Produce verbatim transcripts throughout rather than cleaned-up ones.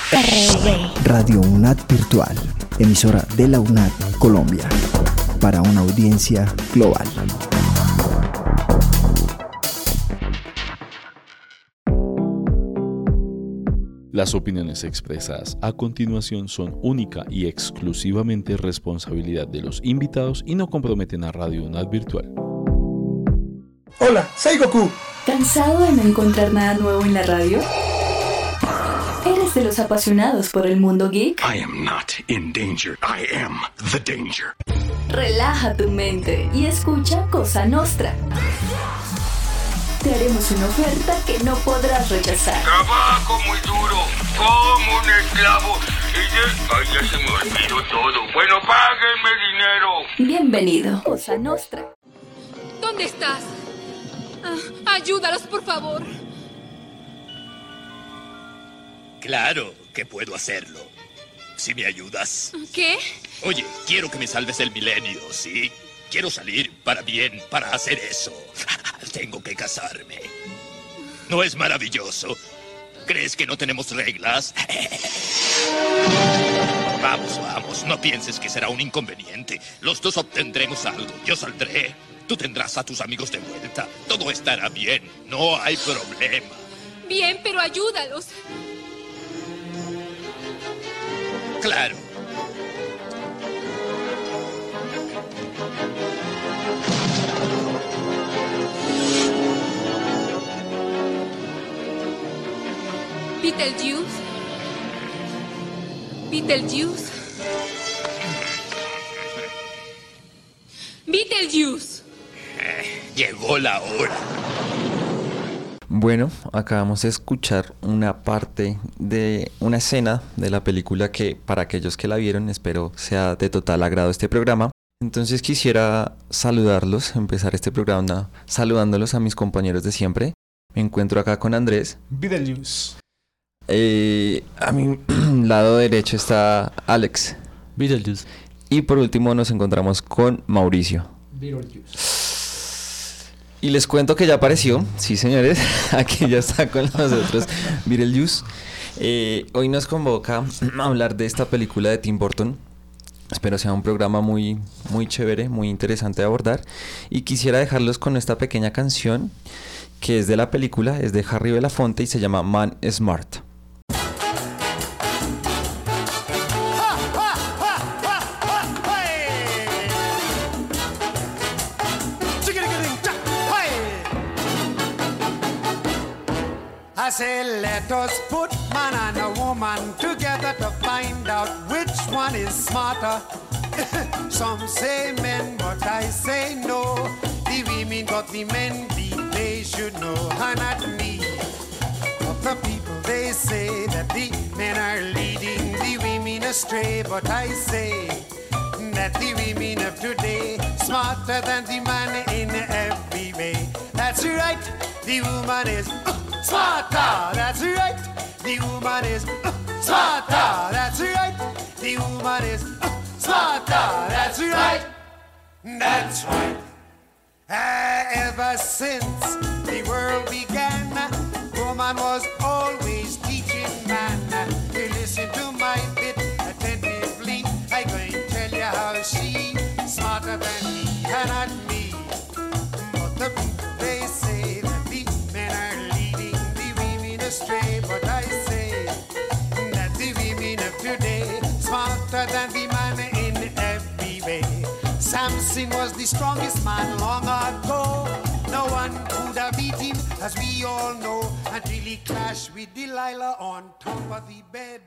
R V. Radio UNAD Virtual, emisora de la UNAD Colombia, para una audiencia global. Las opiniones expresadas a continuación son única y exclusivamente responsabilidad de los invitados y no comprometen a Radio UNAD Virtual. Hola, soy Goku. ¿Cansado de no encontrar nada nuevo en la radio? ¿Eres de los apasionados por el mundo geek? I am not in danger. I am the danger. Relaja tu mente y escucha Cosa Nostra. Te haremos una oferta que no podrás rechazar. Trabajo muy duro, como un esclavo. Y ya, ay, ya se me olvidó todo. Bueno, páguenme dinero. Bienvenido, Cosa Nostra. ¿Dónde estás? Ah, ayúdalos, por favor. Claro que puedo hacerlo. Si me ayudas. ¿Qué? Oye, quiero que me salves el milenio, ¿sí? Quiero salir para bien, para hacer eso. Tengo que casarme. ¿No es maravilloso? ¿Crees que no tenemos reglas? Vamos, vamos, no pienses que será un inconveniente. Los dos obtendremos algo. Yo saldré, tú tendrás a tus amigos de vuelta. Todo estará bien, no hay problema. Bien, pero ayúdalos. Claro. Beetlejuice. Beetlejuice. Beetlejuice. Eh, llegó la hora. Bueno, acabamos de escuchar una parte de una escena de la película que para aquellos que la vieron espero sea de total agrado este programa. Entonces quisiera saludarlos, empezar este programa saludándolos a mis compañeros de siempre. Me encuentro acá con Andrés. Beetlejuice. Eh, a mi lado derecho está Alex. Beetlejuice. Y por último nos encontramos con Mauricio. Beetlejuice. Y les cuento que ya apareció, sí señores, aquí ya está con nosotros Beetlejuice. Eh, hoy nos convoca a hablar de esta película de Tim Burton. Espero sea un programa muy, muy chévere, muy interesante de abordar. Y quisiera dejarlos con esta pequeña canción que es de la película, es de Harry Belafonte y se llama Man Smart. I say let us put man and a woman together to find out which one is smarter. Some say men, but I say no. The women got the men beat, they should know, and not me. But the people, they say that the men are leading the women astray. But I say that the women of today smarter than the man in every way. That's right, the woman is uh, smarter. That's right, the woman is uh, smarter. That's right, the woman is uh, smarter. That's right, that's right. Uh, ever since the world began, woman was always teaching man. You listen to my bit attentively. I'm going to tell you how she smarter than me, and not me. But the people, they say that the men are leading the women astray. But I say that the women of today smarter than the man in every way. Samson was the strongest man long ago. No one could have beat him, as we all know, until he clashed with Delilah on top of the bed.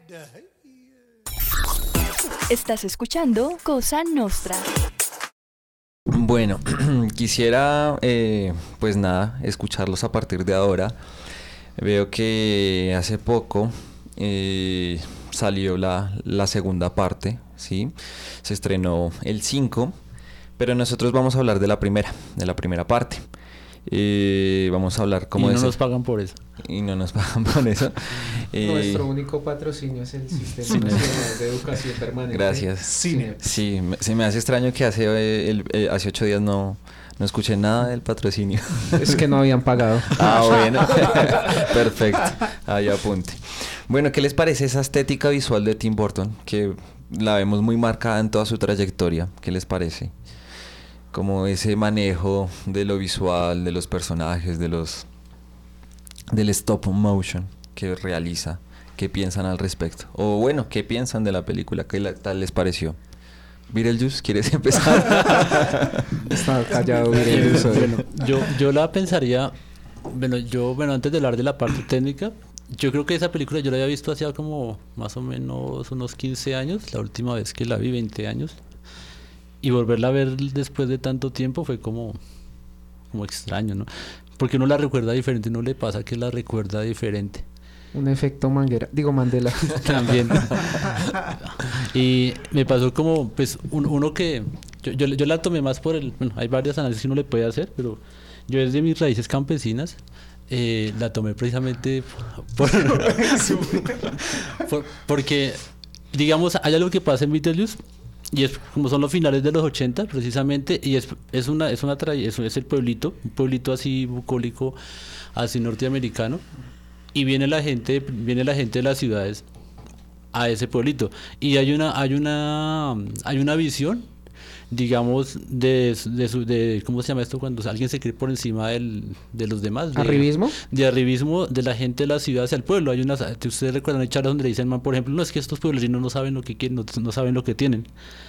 Estás escuchando Cosa Nostra. Bueno, quisiera, eh, pues nada, escucharlos a partir de ahora. Veo que hace poco eh, salió la, la segunda parte, ¿sí? Se estrenó el cinco, pero nosotros vamos a hablar de la primera, de la primera parte. Eh, vamos a hablar como y no de nos pagan por eso. Y no nos pagan por eso. Eh, Nuestro único patrocinio es el Sistema Nacional de Educación Permanente. Gracias. Cine. Sí, me, se me hace extraño que hace, el, el, hace ocho días no, No escuché nada del patrocinio. Es que no habían pagado. Ah, bueno. Perfecto. Ahí apunte. Bueno, ¿qué les parece esa estética visual de Tim Burton? Que la vemos muy marcada en toda su trayectoria. ¿Qué les parece? Como ese manejo de lo visual, de los personajes, de los del stop motion que realiza. ¿Qué piensan al respecto? O bueno, ¿qué piensan de la película? ¿Qué la, tal les pareció? Beetlejuice, ¿quieres empezar? Está callado Beetlejuice. Bueno, yo, yo la pensaría, bueno, yo, bueno, antes de hablar de la parte técnica, yo creo que esa película yo la había visto hacía como más o menos unos quince años, la última vez que la vi, veinte años, y volverla a ver después de tanto tiempo fue como, como extraño, ¿no? Porque uno la recuerda diferente, no le pasa que la recuerda diferente. Un efecto manguera, digo Mandela. También. Y me pasó como, pues, un, uno que... Yo, yo, yo la tomé más por el... Bueno, hay varios análisis que uno le puede hacer, pero yo desde mis raíces campesinas eh, la tomé precisamente por, por... Porque, digamos, hay algo que pasa en Beetlejuice, y es como son los finales de los ochenta, precisamente, y es, es una... Es, una tra- es, es el pueblito, un pueblito así bucólico, así norteamericano. Y viene la gente, viene la gente de las ciudades a ese pueblito. Y hay una, hay una, hay una visión, digamos, de, de, su, de ¿cómo se llama esto? Cuando alguien se cree por encima del, de los demás. De, ¿Arribismo? De arribismo de la gente de la ciudad hacia el pueblo. Hay unas, ustedes recuerdan, hay charlas donde le dicen, man, por ejemplo, no es que estos pueblerinos no saben lo que quieren, no, no saben lo que tienen.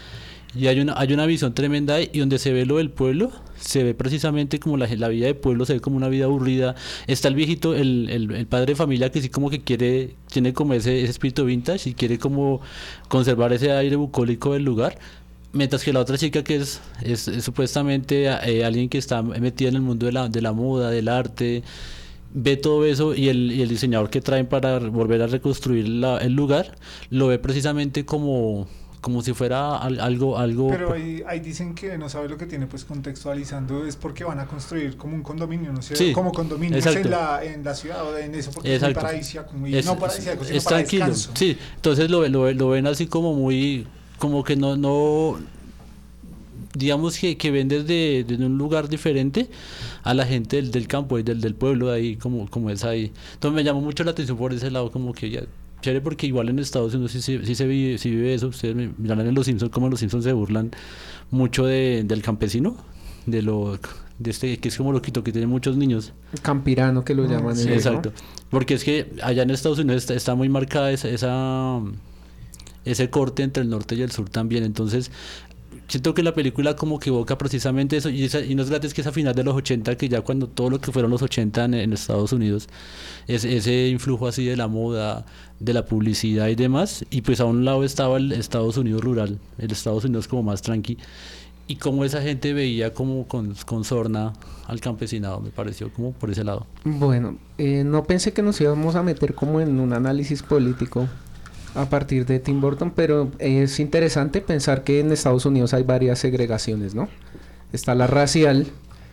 Y hay una, hay una visión tremenda ahí, y donde se ve lo del pueblo, se ve precisamente como la, la vida de pueblo, se ve como una vida aburrida. Está el viejito, el, el, el padre de familia que sí como que quiere, tiene como ese, ese espíritu vintage y quiere como conservar ese aire bucólico del lugar. Mientras que la otra chica que es, es, es supuestamente eh, alguien que está metida en el mundo de la, de la moda, del arte, ve todo eso, y el, y el diseñador que traen para volver a reconstruir la, el lugar, lo ve precisamente como... como si fuera al, algo algo pero ahí, ahí dicen que no sabe lo que tiene, pues contextualizando es porque van a construir como un condominio, no sé, sí, como condominios en la, en la ciudad o en eso, porque exacto. Es muy paradisíaco, muy, es, no paradisíaco, sino es para tranquilo, descanso. Sí, entonces lo, lo, lo ven así como muy, como que no, no digamos que, que ven desde, desde un lugar diferente a la gente del, del campo y del, del pueblo de ahí, como, como es ahí. Entonces me llamó mucho la atención por ese lado, como que ya chévere, porque igual en Estados Unidos sí, sí, sí se vive, sí vive eso. Ustedes mirarán en Los Simpsons como Los Simpsons se burlan mucho de, del campesino, de lo de este que es como loquito, que tiene muchos niños. Campirano que lo llaman. Sí, exacto. ¿No? Porque es que allá en Estados Unidos está, está muy marcada esa, esa ese corte entre el norte y el sur también. Entonces siento que la película como que evoca precisamente eso, y, esa, y no es gratis que es a final de los ochenta, que ya cuando todo lo que fueron los ochenta en, en Estados Unidos, es, ese influjo así de la moda, de la publicidad y demás, y pues a un lado estaba el Estados Unidos rural, el Estados Unidos como más tranqui, y como esa gente veía como con, con sorna al campesinado, me pareció como por ese lado. Bueno, eh, no pensé que nos íbamos a meter como en un análisis político a partir de Tim Burton, pero es interesante pensar que en Estados Unidos hay varias segregaciones, ¿no? Está la racial,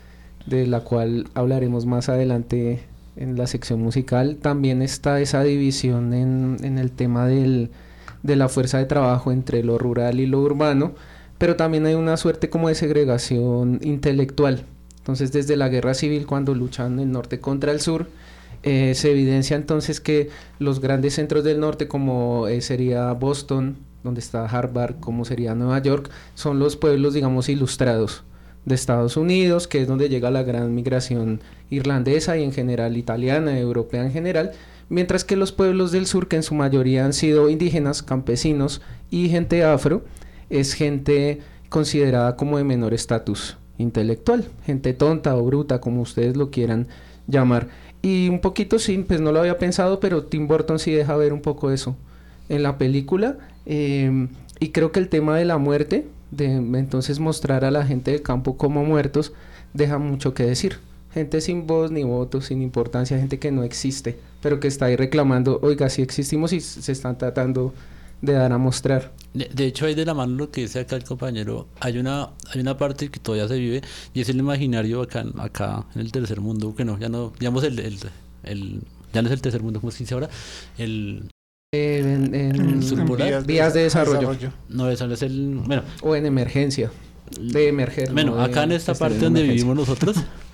de la cual hablaremos más adelante en la sección musical. También está esa división en, en el tema del, de la fuerza de trabajo entre lo rural y lo urbano, pero también hay una suerte como de segregación intelectual. Entonces, desde la guerra civil, cuando luchan el norte contra el sur, Eh, se evidencia entonces que los grandes centros del norte, como eh, sería Boston, donde está Harvard, como sería Nueva York, son los pueblos, digamos, ilustrados de Estados Unidos, que es donde llega la gran migración irlandesa y en general italiana, europea en general, mientras que los pueblos del sur, que en su mayoría han sido indígenas, campesinos y gente afro, es gente considerada como de menor estatus intelectual, gente tonta o bruta, como ustedes lo quieran llamar. Y un poquito sí, pues no lo había pensado, pero Tim Burton sí deja ver un poco eso en la película, eh, y creo que el tema de la muerte, de entonces mostrar a la gente del campo como muertos, deja mucho que decir. Gente sin voz ni voto, sin importancia, gente que no existe, pero que está ahí reclamando, oiga, sí existimos y se están tratando de dar a mostrar. De, de hecho, hay de la mano lo que dice acá el compañero, hay una hay una parte que todavía se vive, y es el imaginario acá, acá en el tercer mundo, que no, ya no, digamos, el, el, el ya no es el tercer mundo, como se dice ahora, el... Eh, en, en, el en vías, vías de desarrollo. desarrollo. No, eso no es el... Bueno. O en emergencia. de emerger. Bueno, ¿no? acá de, en esta parte donde vivimos nosotros,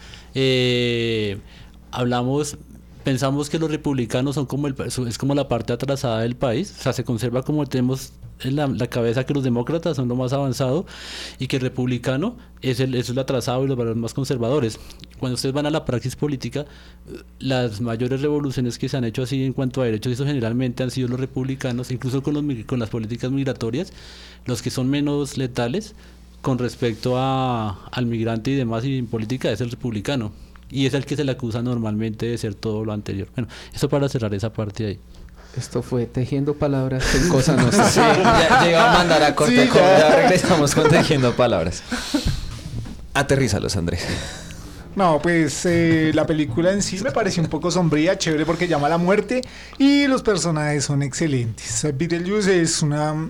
eh, hablamos, pensamos que los republicanos son como el, es como la parte atrasada del país, o sea, se conserva como tenemos en la, la cabeza que los demócratas son lo más avanzado y que el republicano es el, es el atrasado y los valores más conservadores. Cuando ustedes van a la praxis política, las mayores revoluciones que se han hecho así en cuanto a derechos, eso generalmente han sido los republicanos, incluso con, los, con las políticas migratorias, los que son menos letales con respecto a, al migrante y demás, y en política es el republicano. Y es el que se le acusa normalmente de ser todo lo anterior. Bueno, eso para cerrar esa parte ahí. Esto fue Tejiendo Palabras en Cosa Nostra. Sí, ya, ya iba a mandar a corte, sí, ya. ya regresamos con Tejiendo Palabras. Aterrízalos, Andrés. No, pues eh, la película en sí me pareció un poco sombría, chévere porque llama a la muerte y los personajes son excelentes. Beetlejuice es una...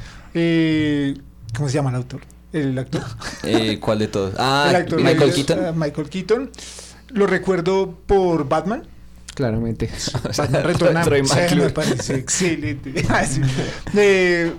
Eh, ¿Cómo se llama el autor? ¿El actor? Eh, ¿Cuál de todos? Ah, el actor, Michael es, Keaton. Uh, Michael Keaton. Lo recuerdo por Batman. Claramente. Batman Retorna. Troy Sí, me parece excelente. eh,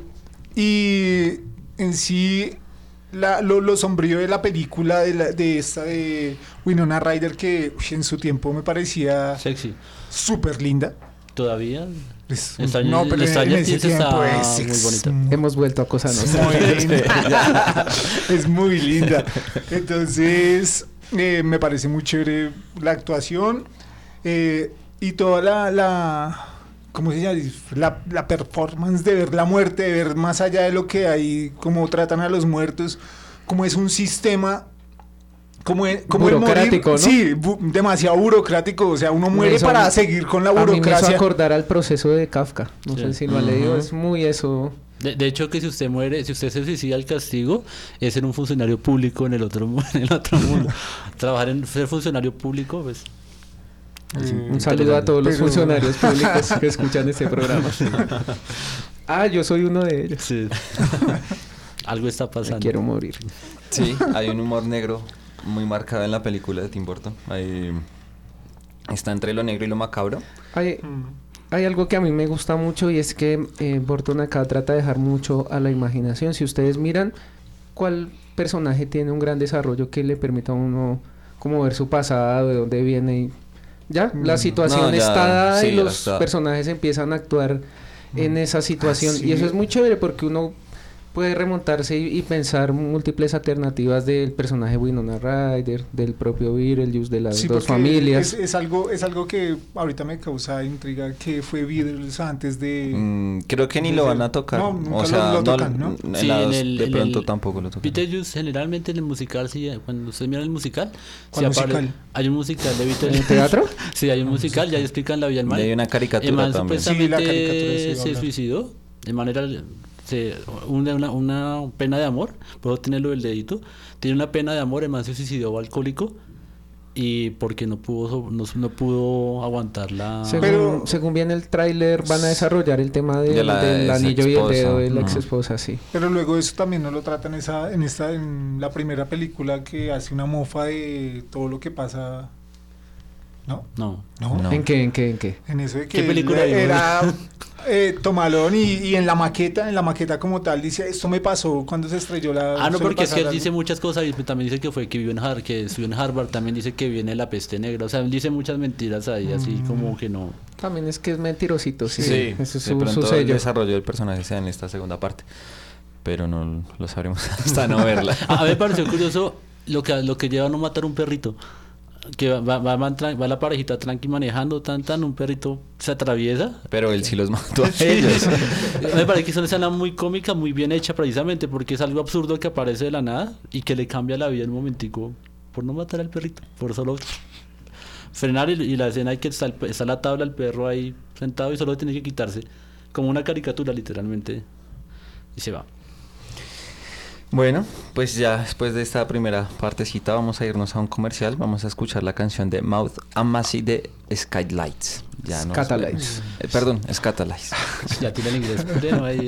y en sí, la, lo, lo sombrío de la película de, la, de esta de Winona Ryder, que uy, en su tiempo me parecía sexy, súper linda. Todavía es, está, no, pero está, en ese tiempo es muy bonita. Muy, Hemos vuelto a Cosa Nostra. Muy linda. Es muy linda. Entonces, eh, me parece muy chévere la actuación eh, y toda la, la ¿cómo se llama? La, la performance de ver la muerte, de ver más allá de lo que hay, cómo tratan a los muertos, cómo es un sistema como el, como burocrático, el morir, ¿no? Sí, bu demasiado burocrático, o sea, uno muere eso, para seguir con la burocracia. A mí me hizo acordar al proceso de Kafka, no sí. sé si lo han uh-huh. leído, es muy eso. De, de hecho, que si usted muere, si usted se suicida, el castigo es ser un funcionario público en el otro, en el otro mundo. Trabajar en ser funcionario público, pues... Mm, un saludo a todos los pero... funcionarios públicos que escuchan este programa. Ah, yo soy uno de ellos. Sí. Algo está pasando. Me quiero morir. Sí, hay un humor negro muy marcado en la película de Tim Burton. Hay, está entre lo negro y lo macabro. Hay, hay algo que a mí me gusta mucho y es que eh, Burton acá trata de dejar mucho a la imaginación. Si ustedes miran cuál personaje tiene un gran desarrollo que le permita a uno como ver su pasado, de dónde viene y ya, la situación no, ya, está dada sí, y los está. personajes empiezan a actuar en esa situación. Sí. Y eso es muy chévere porque uno puede remontarse y, y pensar múltiples alternativas del personaje Winona Ryder, del propio Beetlejuice, de las sí, dos familias. Es, es algo es algo que ahorita me causa intriga, que fue Beetlejuice antes de... Mm, creo que ni de, lo van a tocar. No, nunca o sea, lo, lo tocan, ¿no? ¿no? Sí, en en el, de en pronto el, tampoco lo tocan. Beetlejuice generalmente en el musical, sí, cuando ustedes miran el musical... ¿Cuál musical? Apare, hay un musical de Beetlejuice. ¿En el teatro? Sí, hay un musical, ya explican la vida del mal. Y hay una caricatura el man también. supuestamente sí, la caricatura sí se suicidó de manera... Se, una, una, una pena de amor, puedo tenerlo del dedito, tiene una pena de amor, el man se suicidó alcohólico y porque no pudo no, no pudo aguantar la... Según, Pero, según viene el tráiler van a desarrollar el tema de, de la, del anillo y el dedo de la no. ex esposa, sí. Pero luego eso también no lo tratan esa, en esta en la primera película que hace una mofa de todo lo que pasa... ¿No? No. ¿No? no. ¿En qué? ¿En qué? ¿En qué? En eso de que ¿Qué película era eh, Tomalón y, y en la maqueta, en la maqueta como tal, dice, esto me pasó cuando se estrelló la... Ah, no, porque es que él dice muchas cosas y también dice que fue que vivió en Harvard, que estudió en Harvard, también dice que viene la peste negra, o sea, él dice muchas mentiras ahí, mm. así como que no... También es que es mentirosito, sí. Sí, eso es de su, pronto su sello. El desarrollo del personaje sea en esta segunda parte, pero no lo sabremos hasta no verla. A mí me pareció curioso lo que, lo que lleva a no matar un perrito. Que va, va, va, va la parejita tranqui manejando, tan tan, un perrito se atraviesa. Pero él sí los mató a ellos. Me parece que es una escena muy cómica, muy bien hecha precisamente, porque es algo absurdo que aparece de la nada y que le cambia la vida en un momentico por no matar al perrito, por solo frenar y, y la escena hay que está, está la tabla, el perro ahí sentado y solo tiene que quitarse, como una caricatura literalmente, y se va. Bueno, pues ya después de esta primera partecita vamos a irnos a un comercial. Vamos a escuchar la canción de Mouth and Massey de Skylights. Ya no Scatalights. Eh, perdón, Scatalights. Ya tiene el inglés. Pero ahí,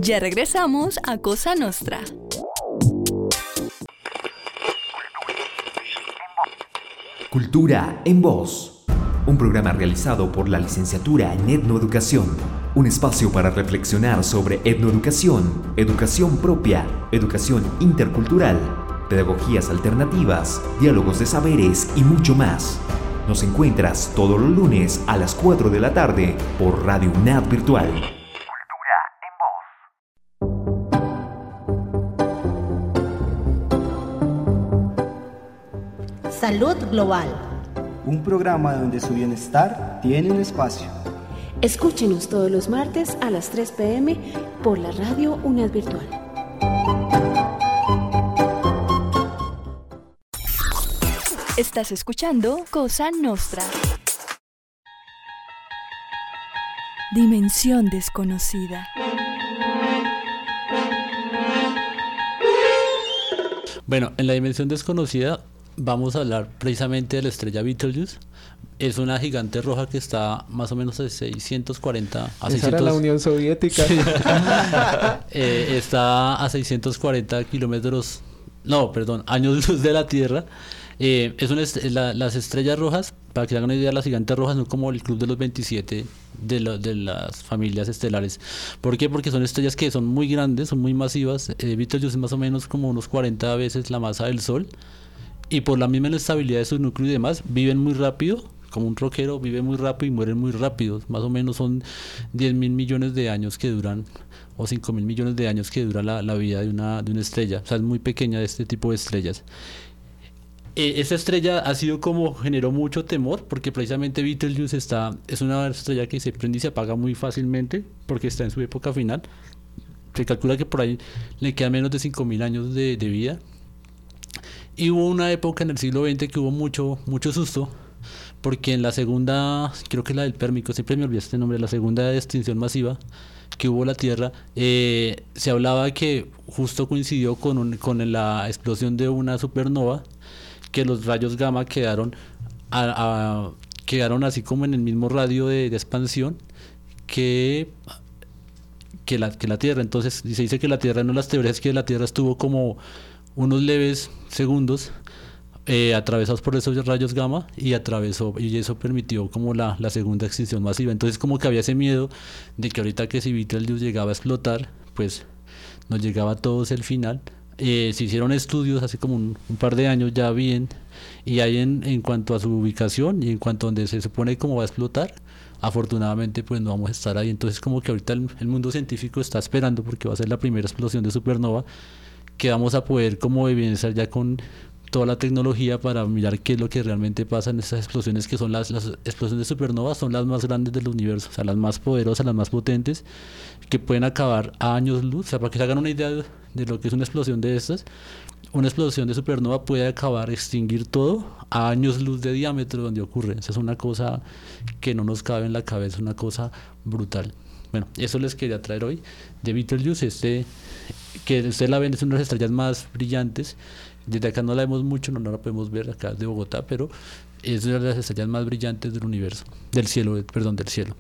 Ya regresamos a Cosa Nostra. Cultura en Voz, un programa realizado por la licenciatura en Etnoeducación, un espacio para reflexionar sobre etnoeducación, educación propia, educación intercultural, pedagogías alternativas, diálogos de saberes y mucho más. Nos encuentras todos los lunes a las cuatro de la tarde por Radio UNAD Virtual. Salud Global. Un programa donde su bienestar tiene un espacio. Escúchenos todos los martes a las tres pe eme por la Radio UNAD Virtual. Estás escuchando Cosa Nostra. Dimensión desconocida. Bueno, en la dimensión desconocida vamos a hablar precisamente de la estrella Betelgeuse. Es una gigante roja que está más o menos a seiscientos cuarenta a Esa seiscientos... era la Unión Soviética. Sí. eh, está a seiscientos cuarenta kilómetros, no, perdón, años luz de la Tierra. Eh, es una est- la, las estrellas rojas, para que se hagan una idea, las gigantes rojas son como el club de los veintisiete de, lo, de las familias estelares. ¿Por qué? Porque son estrellas que son muy grandes, son muy masivas. Eh, Betelgeuse es más o menos como unos cuarenta veces la masa del Sol. Y por la misma inestabilidad de su núcleo y demás, viven muy rápido, como un roquero, vive muy rápido y mueren muy rápido. Más o menos son diez mil millones de años que duran, o cinco mil millones de años que dura la, la vida de una, de una estrella. O sea, es muy pequeña de este tipo de estrellas. Eh, esta estrella ha sido como, generó mucho temor, porque precisamente Betelgeuse está, es una estrella que se prende y se apaga muy fácilmente, porque está en su época final. Se calcula que por ahí le quedan menos de cinco mil años de, de vida. Y hubo una época en el siglo veinte que hubo mucho, mucho susto, porque en la segunda, creo que la del Pérmico, siempre me olvidé este nombre, la segunda extinción masiva que hubo la Tierra, eh, se hablaba que justo coincidió con, un, con la explosión de una supernova, que los rayos gamma quedaron, a, a, quedaron así como en el mismo radio de, de expansión que... Que la, que la Tierra. Entonces se dice que la Tierra, no, las teorías que la Tierra estuvo como unos leves segundos eh, atravesados por esos rayos gamma y atravesó, y eso permitió como la, la segunda extinción masiva. Entonces como que había ese miedo de que ahorita que si Betelgeuse llegaba a explotar, pues nos llegaba a todos el final. Eh, se hicieron estudios hace como un, un par de años ya bien, y ahí en, en cuanto a su ubicación y en cuanto a donde se supone cómo va a explotar, afortunadamente pues no vamos a estar ahí. Entonces como que ahorita el, el mundo científico está esperando, porque va a ser la primera explosión de supernova, que vamos a poder como evidenciar ya con toda la tecnología para mirar qué es lo que realmente pasa en estas explosiones, que son las, las explosiones de supernova, son las más grandes del universo, o sea, las más poderosas, las más potentes, que pueden acabar a años luz. O sea, para que se hagan una idea de, de lo que es una explosión de estas, una explosión de supernova puede acabar, extinguir todo a años luz de diámetro donde ocurre. Esa es una cosa que no nos cabe en la cabeza, una cosa brutal. Bueno, eso les quería traer hoy de Betelgeuse, este, que ustedes la ven, es una de las estrellas más brillantes. Desde acá no la vemos mucho, no, no la podemos ver acá de Bogotá, pero es una de las estrellas más brillantes del universo, del cielo, perdón, del cielo.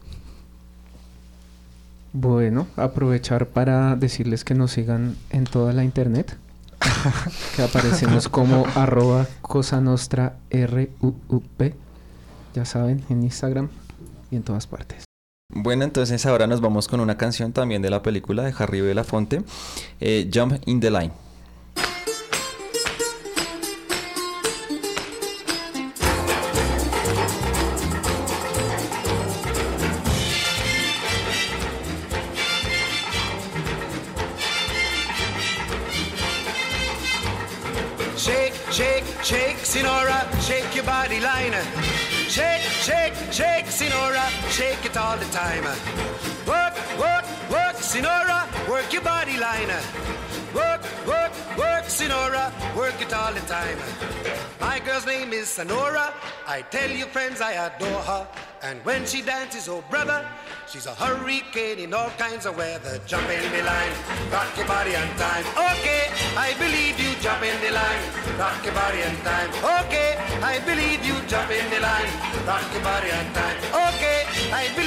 Bueno, aprovechar para decirles que nos sigan en toda la internet, que aparecemos como arroba Cosa Nostra R U U P, ya saben, en Instagram y en todas partes. Bueno, entonces ahora nos vamos con una canción también de la película de Harry Belafonte, eh, Jump in the Line. Shake, shake, shake, Sinora, shake your body line. Shake, shake, shake, Sinora, shake it all the time. Work, work, work, Sinora, work your body line. Work, work, work, Sinora, work it all the time. My girl's name is Sonora. I tell you, friends, I adore her. And when she dances, oh brother, she's a hurricane in all kinds of weather. Jump in the line, rock your body on time. Okay, I believe you, jump in the line, rock your body on time. Okay, I believe you, jump in the line, rock your body on time. Okay, I believe you,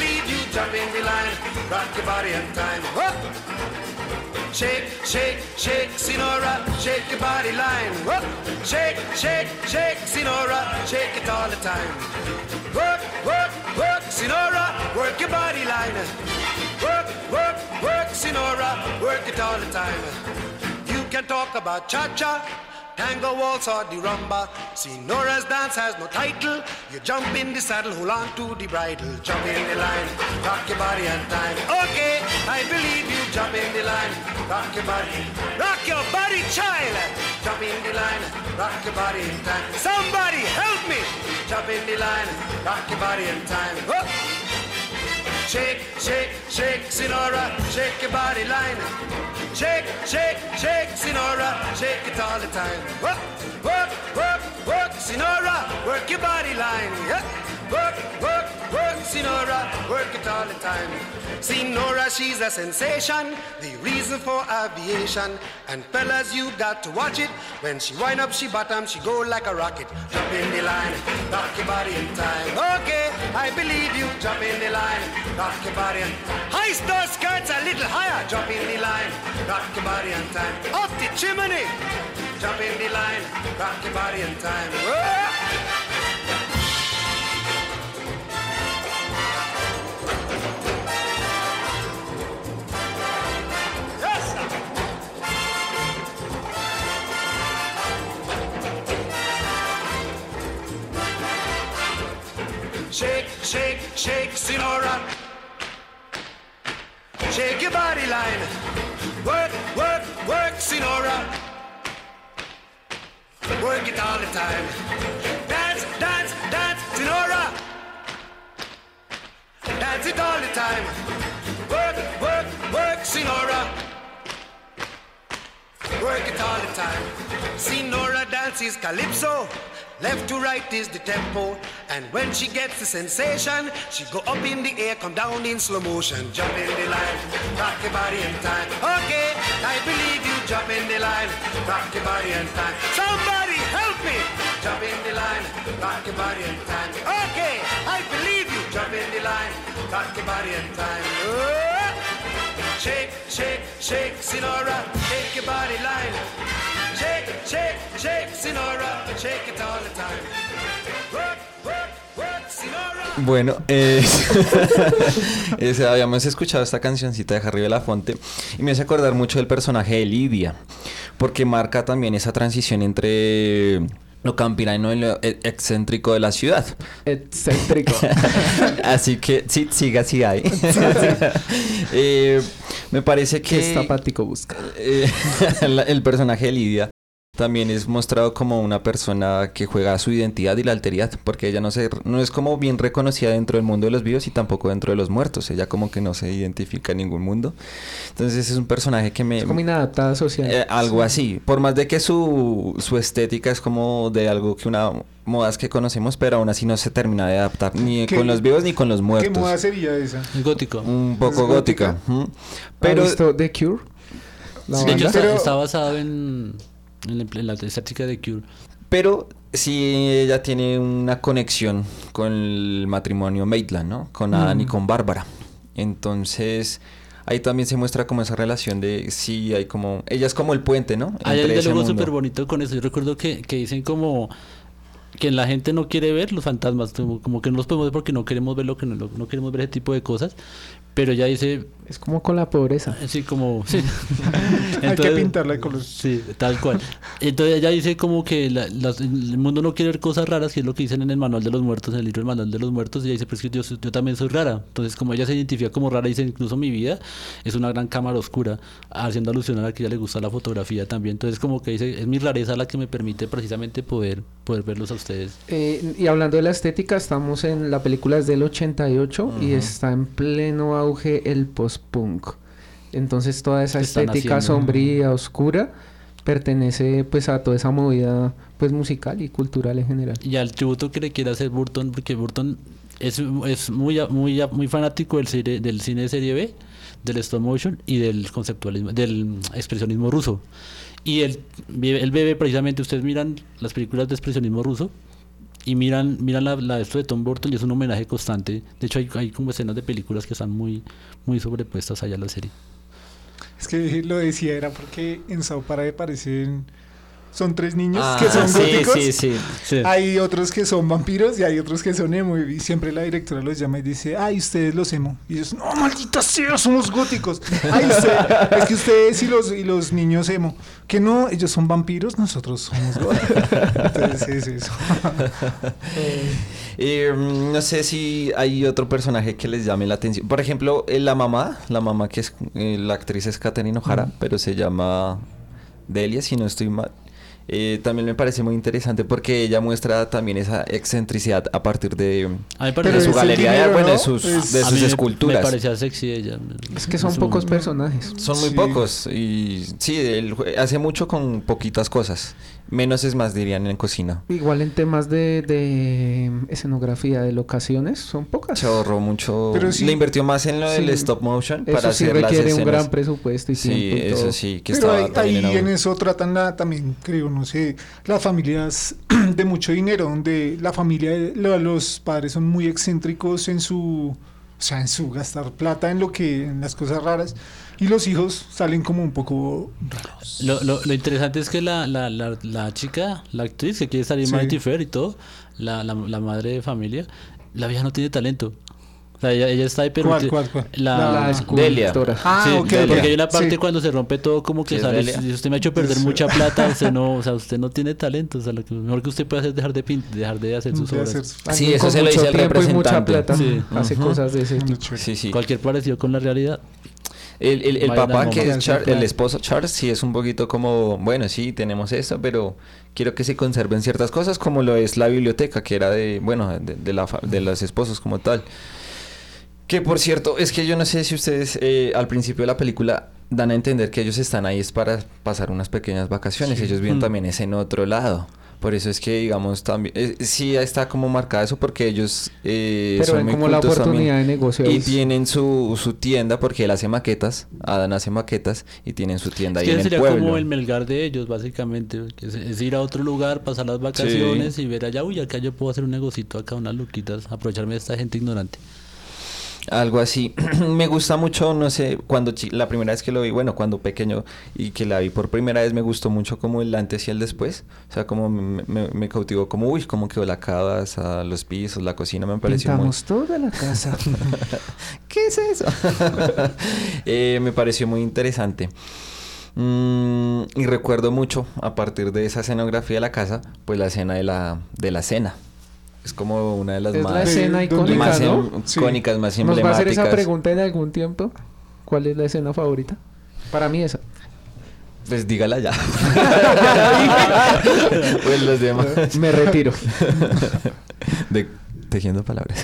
jump in the line, rock your body in time. Whoop. Shake, shake, shake, Sinora, shake your body line. Whoop. Shake, shake, shake, Sinora, shake it all the time. Work, work, work, Sinora, work your body line. Work, work, work, Sinora, work it all the time. You can talk about cha-cha, tango, waltz or the rumba. Sinora's dance has no title. You jump in the saddle, hold on to the bridle. Jump in the line, rock your body and time. Okay, I believe you. Jump in the line, rock your body. Rock your body, child. Jump in the line, rock your body in time. Somebody help me. Jump in the line, rock your body in time. Whoop. Shake, shake, shake, Sinora, shake your body line. Shake, shake, shake, Sinora, shake it all the time. Work, work, work, work, Sinora, work your body line. Yeah. Work, work, work, Sinora, work it all the time. Sinora, she's a sensation, the reason for aviation. And fellas, you got to watch it. When she wind up, she bottom, she go like a rocket. Jump in the line, rock your body in time. Okay, I believe you. Jump in the line, rock your body in time. Heist those skirts a little higher. Jump in the line, rock your body in time. Up the chimney, jump in the line, rock your body in time. Whoa! Shake, shake, shake, Sinora. Shake your body line. Work, work, work, Sinora. Work it all the time. Dance, dance, dance, Sinora. Dance it all the time. Work, work, work, Sinora. Work it all the time. Sinora dances calypso. Left to right is the tempo. And when she gets the sensation, she go up in the air, come down in slow motion. Jump in the line, rock your body in time. Okay, I believe you. Jump in the line, rock your body in time. Somebody help me. Jump in the line, rock your body in time. Okay, I believe you. Jump in the line, rock your body in time. Oh! Shake, shake, shake, Sinora, shake your body line. Shake, shake, shake, Sinora, shake it all the time. Work, work, work, Sinora. Bueno, eh, ese, habíamos escuchado esta cancioncita de Harry Belafonte y me hace acordar mucho del personaje de Lidia, porque marca también esa transición entre lo campirano y lo excéntrico de la ciudad. Excéntrico. Así que sí, siga, sí hay. eh, me parece que... ¿Qué zapático busca? Eh, el personaje de Lidia también es mostrado como una persona que juega a su identidad y la alteridad, porque ella no se, no es como bien reconocida dentro del mundo de los vivos y tampoco dentro de los muertos. Ella como que no se identifica en ningún mundo. Entonces es un personaje que me... Es como inadaptada social. Eh, algo así. Por más de que su, su estética es como de algo que una... modas que conocemos, pero aún así no se termina de adaptar ni con los vivos ni con los muertos. ¿Qué moda sería esa? Gótico. Un poco gótica. gótica. Pero esto The Cure. Sí, de hecho, está, pero... está basado en, en, en la estética de Cure. Pero sí, ella tiene una conexión con el matrimonio Maitland, ¿no? Con Adán mm. y con Bárbara. Entonces ahí también se muestra como esa relación de sí hay como ella es como el puente, ¿no? Hay un diálogo súper bonito con eso. Yo recuerdo que, que dicen como que la gente no quiere ver los fantasmas, como, como que no los podemos ver porque no queremos ver lo que no, no queremos ver ese tipo de cosas, pero ella dice... Es como con la pobreza. Sí, como... Sí. Entonces, hay que pintarla de color. Sí, tal cual. Entonces ella dice como que la, la, el mundo no quiere ver cosas raras, que es lo que dicen en el manual de los muertos, en el libro del manual de los muertos, y ella dice, pues que yo, yo también soy rara. Entonces como ella se identifica como rara, dice, incluso mi vida es una gran cámara oscura, haciendo alusión a la que a ella le gusta la fotografía también. Entonces como que dice, es mi rareza la que me permite precisamente poder, poder verlos a ustedes. Eh, y hablando de la estética, estamos en la película es del ochenta y ocho uh-huh. y está en pleno auge el post-punk. Entonces toda esa estética haciendo? sombría, oscura, pertenece pues a toda esa movida pues musical y cultural en general. Y al tributo que le quiere hacer Burton, porque Burton es, es muy, muy, muy fanático del cine, del cine de serie B, del stop motion y del conceptualismo, del expresionismo ruso. Y él, él bebe precisamente, ustedes miran las películas de expresionismo ruso, y miran miran la, la esto de Tim Burton y es un homenaje constante. De hecho hay, hay como escenas de películas que están muy muy sobrepuestas allá a la serie. Es que lo decía era porque en South Park aparecen son tres niños Ah, que son sí, góticos. sí, sí, sí. Hay otros que son vampiros y hay otros que son emo. Y siempre la directora los llama y dice, ay, ustedes los emo. Y ellos, no, maldita sea, somos góticos. Ay, usted, es que ustedes y los, y los niños emo. Que no, ellos son vampiros, nosotros somos góticos. Entonces es eso. Eh, no sé si hay otro personaje que les llame la atención. Por ejemplo, eh, la mamá, la mamá que es, eh, la actriz es Catherine O'Hara, mm. pero se llama Delia, si no estoy mal. Eh, también me parece muy interesante porque ella muestra también esa excentricidad a partir de, de su galería, dinero, bueno, ¿no? de sus, es, de sus esculturas. Me parecía sexy ella. Es que son pocos personajes. Son muy sí. pocos y sí, él hace mucho con poquitas cosas. Menos es más, dirían, en cocina. Igual en temas de, de escenografía, de locaciones, son pocas. Se ahorró mucho. Pero sí, le invirtió más en lo sí, del stop motion para eso sí hacer las escenas. Requiere un gran presupuesto y sí, tiempo y eso todo. sí, que pero estaba ahí, ahí en, en eso tratan la, también, creo, no sé, las familias de mucho dinero, donde la familia, los padres son muy excéntricos en su, o sea, en su gastar plata en lo que, en las cosas raras. Y los hijos salen como un poco raros. Lo, lo, lo interesante es que la, la, la, la chica, la actriz que quiere salir sí. Mighty Fair y todo, la, la, la madre de familia, la vieja no tiene talento. O sea, ella, ella está ahí, pero... ¿Cuál, cuál, cuál? La, la, la escultora. Ah, sí, ok. Porque hay una parte sí. cuando se rompe todo como que sale, si usted me ha hecho perder mucha plata, usted no, o sea, usted no tiene talento. O sea, lo que mejor que usted puede hacer es dejar de, pin, dejar de hacer sus de obras. Hacer, sí, eso se lo dice al representante. Mucha plata, sí. Hace uh-huh. cosas de ese tipo. Sí, sí. Cualquier parecido con la realidad. El, el, el papá, que es Char, el esposo Charles, sí es un poquito como, bueno, sí, tenemos esto, pero quiero que se conserven ciertas cosas, como lo es la biblioteca, que era de, bueno, de, de, la, de los esposos como tal. Que por cierto, es que yo no sé si ustedes eh, al principio de la película dan a entender que ellos están ahí es para pasar unas pequeñas vacaciones, sí. ellos viven mm. también es en otro lado. Por eso es que, digamos, también eh, sí está como marcada eso porque ellos eh, Pero son muy como la oportunidad también, de negocio. Y tienen su, su tienda porque él hace maquetas, Adam hace maquetas y tienen su tienda es ahí que en el sería pueblo. como el Melgar de ellos, básicamente. Que es, es ir a otro lugar, pasar las vacaciones sí. y ver allá, uy, acá yo puedo hacer un negocito acá, unas luquitas, aprovecharme de esta gente ignorante. Algo así. Me gusta mucho, no sé, cuando chi- la primera vez que lo vi, bueno, cuando pequeño y que la vi por primera vez, me gustó mucho como el antes y el después. O sea, como me, me, me cautivó, como, uy, cómo quedó la casa, los pisos, la cocina, me pareció Pintamos muy... toda la casa. ¿Qué es eso? eh, me pareció muy interesante. Mm, y recuerdo mucho, a partir de esa escenografía de la casa, pues la escena de la, de la cena. Es como una de las es más... la escena icónica, más ¿no? em, icónicas, sí. más ¿Nos emblemáticas. va a hacer esa pregunta en algún tiempo? ¿Cuál es la escena favorita? Para mí esa. Pues dígala ya. Pues los demás. Me retiro. De tejiendo palabras.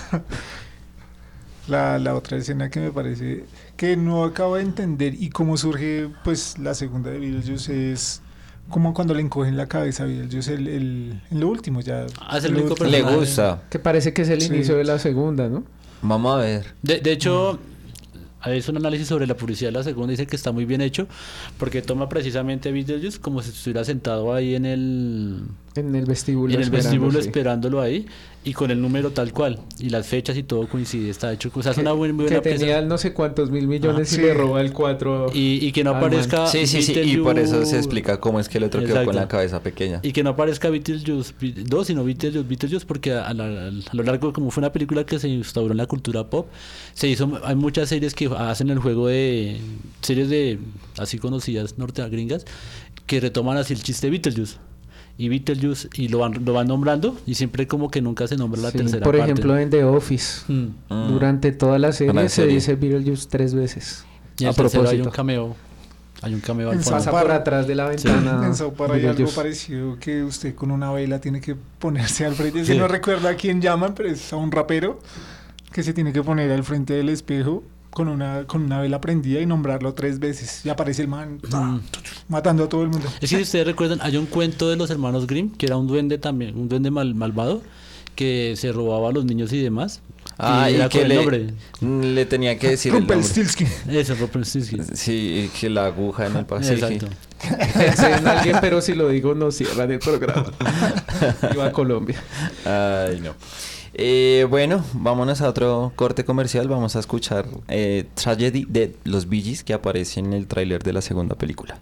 La, la otra escena que me parece que no acabo de entender y cómo surge pues la segunda de Beetlejuice es como cuando le encogen la cabeza a Beetlejuice el, el, en lo último ya. Ah, es el único le gusta. Que parece que es el sí. inicio de la segunda, ¿no? Vamos a ver. De, de hecho, mm. hizo un análisis sobre la publicidad de la segunda, dice que está muy bien hecho porque toma precisamente a Beetlejuice como si estuviera sentado ahí en el... En el vestíbulo. En el vestíbulo sí. esperándolo ahí y con el número tal cual y las fechas y todo coincide, está hecho, o sea, es una buena, muy buena que tenía pieza. No sé cuántos mil millones ah, y sí. le roba el cuatro y, y que no aparezca sí, sí, sí, y por eso se explica cómo es que el otro Exacto. quedó con la cabeza pequeña y que no aparezca Beetlejuice dos sino Beetlejuice, Beetlejuice porque a, la, a lo largo, como fue una película que se instauró en la cultura pop, se hizo, hay muchas series que hacen el juego de series de así conocidas norteamericanas que retoman así el chiste de Beetlejuice y Beetlejuice y lo van, lo van nombrando y siempre como que nunca se nombra la sí, tercera por parte. ejemplo en The Office mm. durante toda la serie, la serie. se dice Beetlejuice tres veces y a propósito hay un cameo hay un cameo al pasa por atrás de la ventana sí. en South Park hay algo parecido que usted con una vela tiene que ponerse al frente sí. si no recuerdo a quién llaman pero es a un rapero que se tiene que poner al frente del espejo con una con una vela prendida y nombrarlo tres veces y aparece el man mm. matando a todo el mundo. Es que si ustedes recuerdan hay un cuento de los hermanos Grimm que era un duende también, un duende mal, malvado que se robaba a los niños y demás. Ah, y, era que con el le, nombre. le tenía que decir el nombre. Rumpelstiltskin. Eso, Rumpelstiltskin. Sí, que la aguja en el pasillo. Exacto. Pensé en alguien, pero si lo digo no cierran el programa. Iba a Colombia. Ay, no. Eh, bueno, vámonos a otro corte comercial. Vamos a escuchar eh, Tragedy de los Bee Gees, que aparece en el tráiler de la segunda película.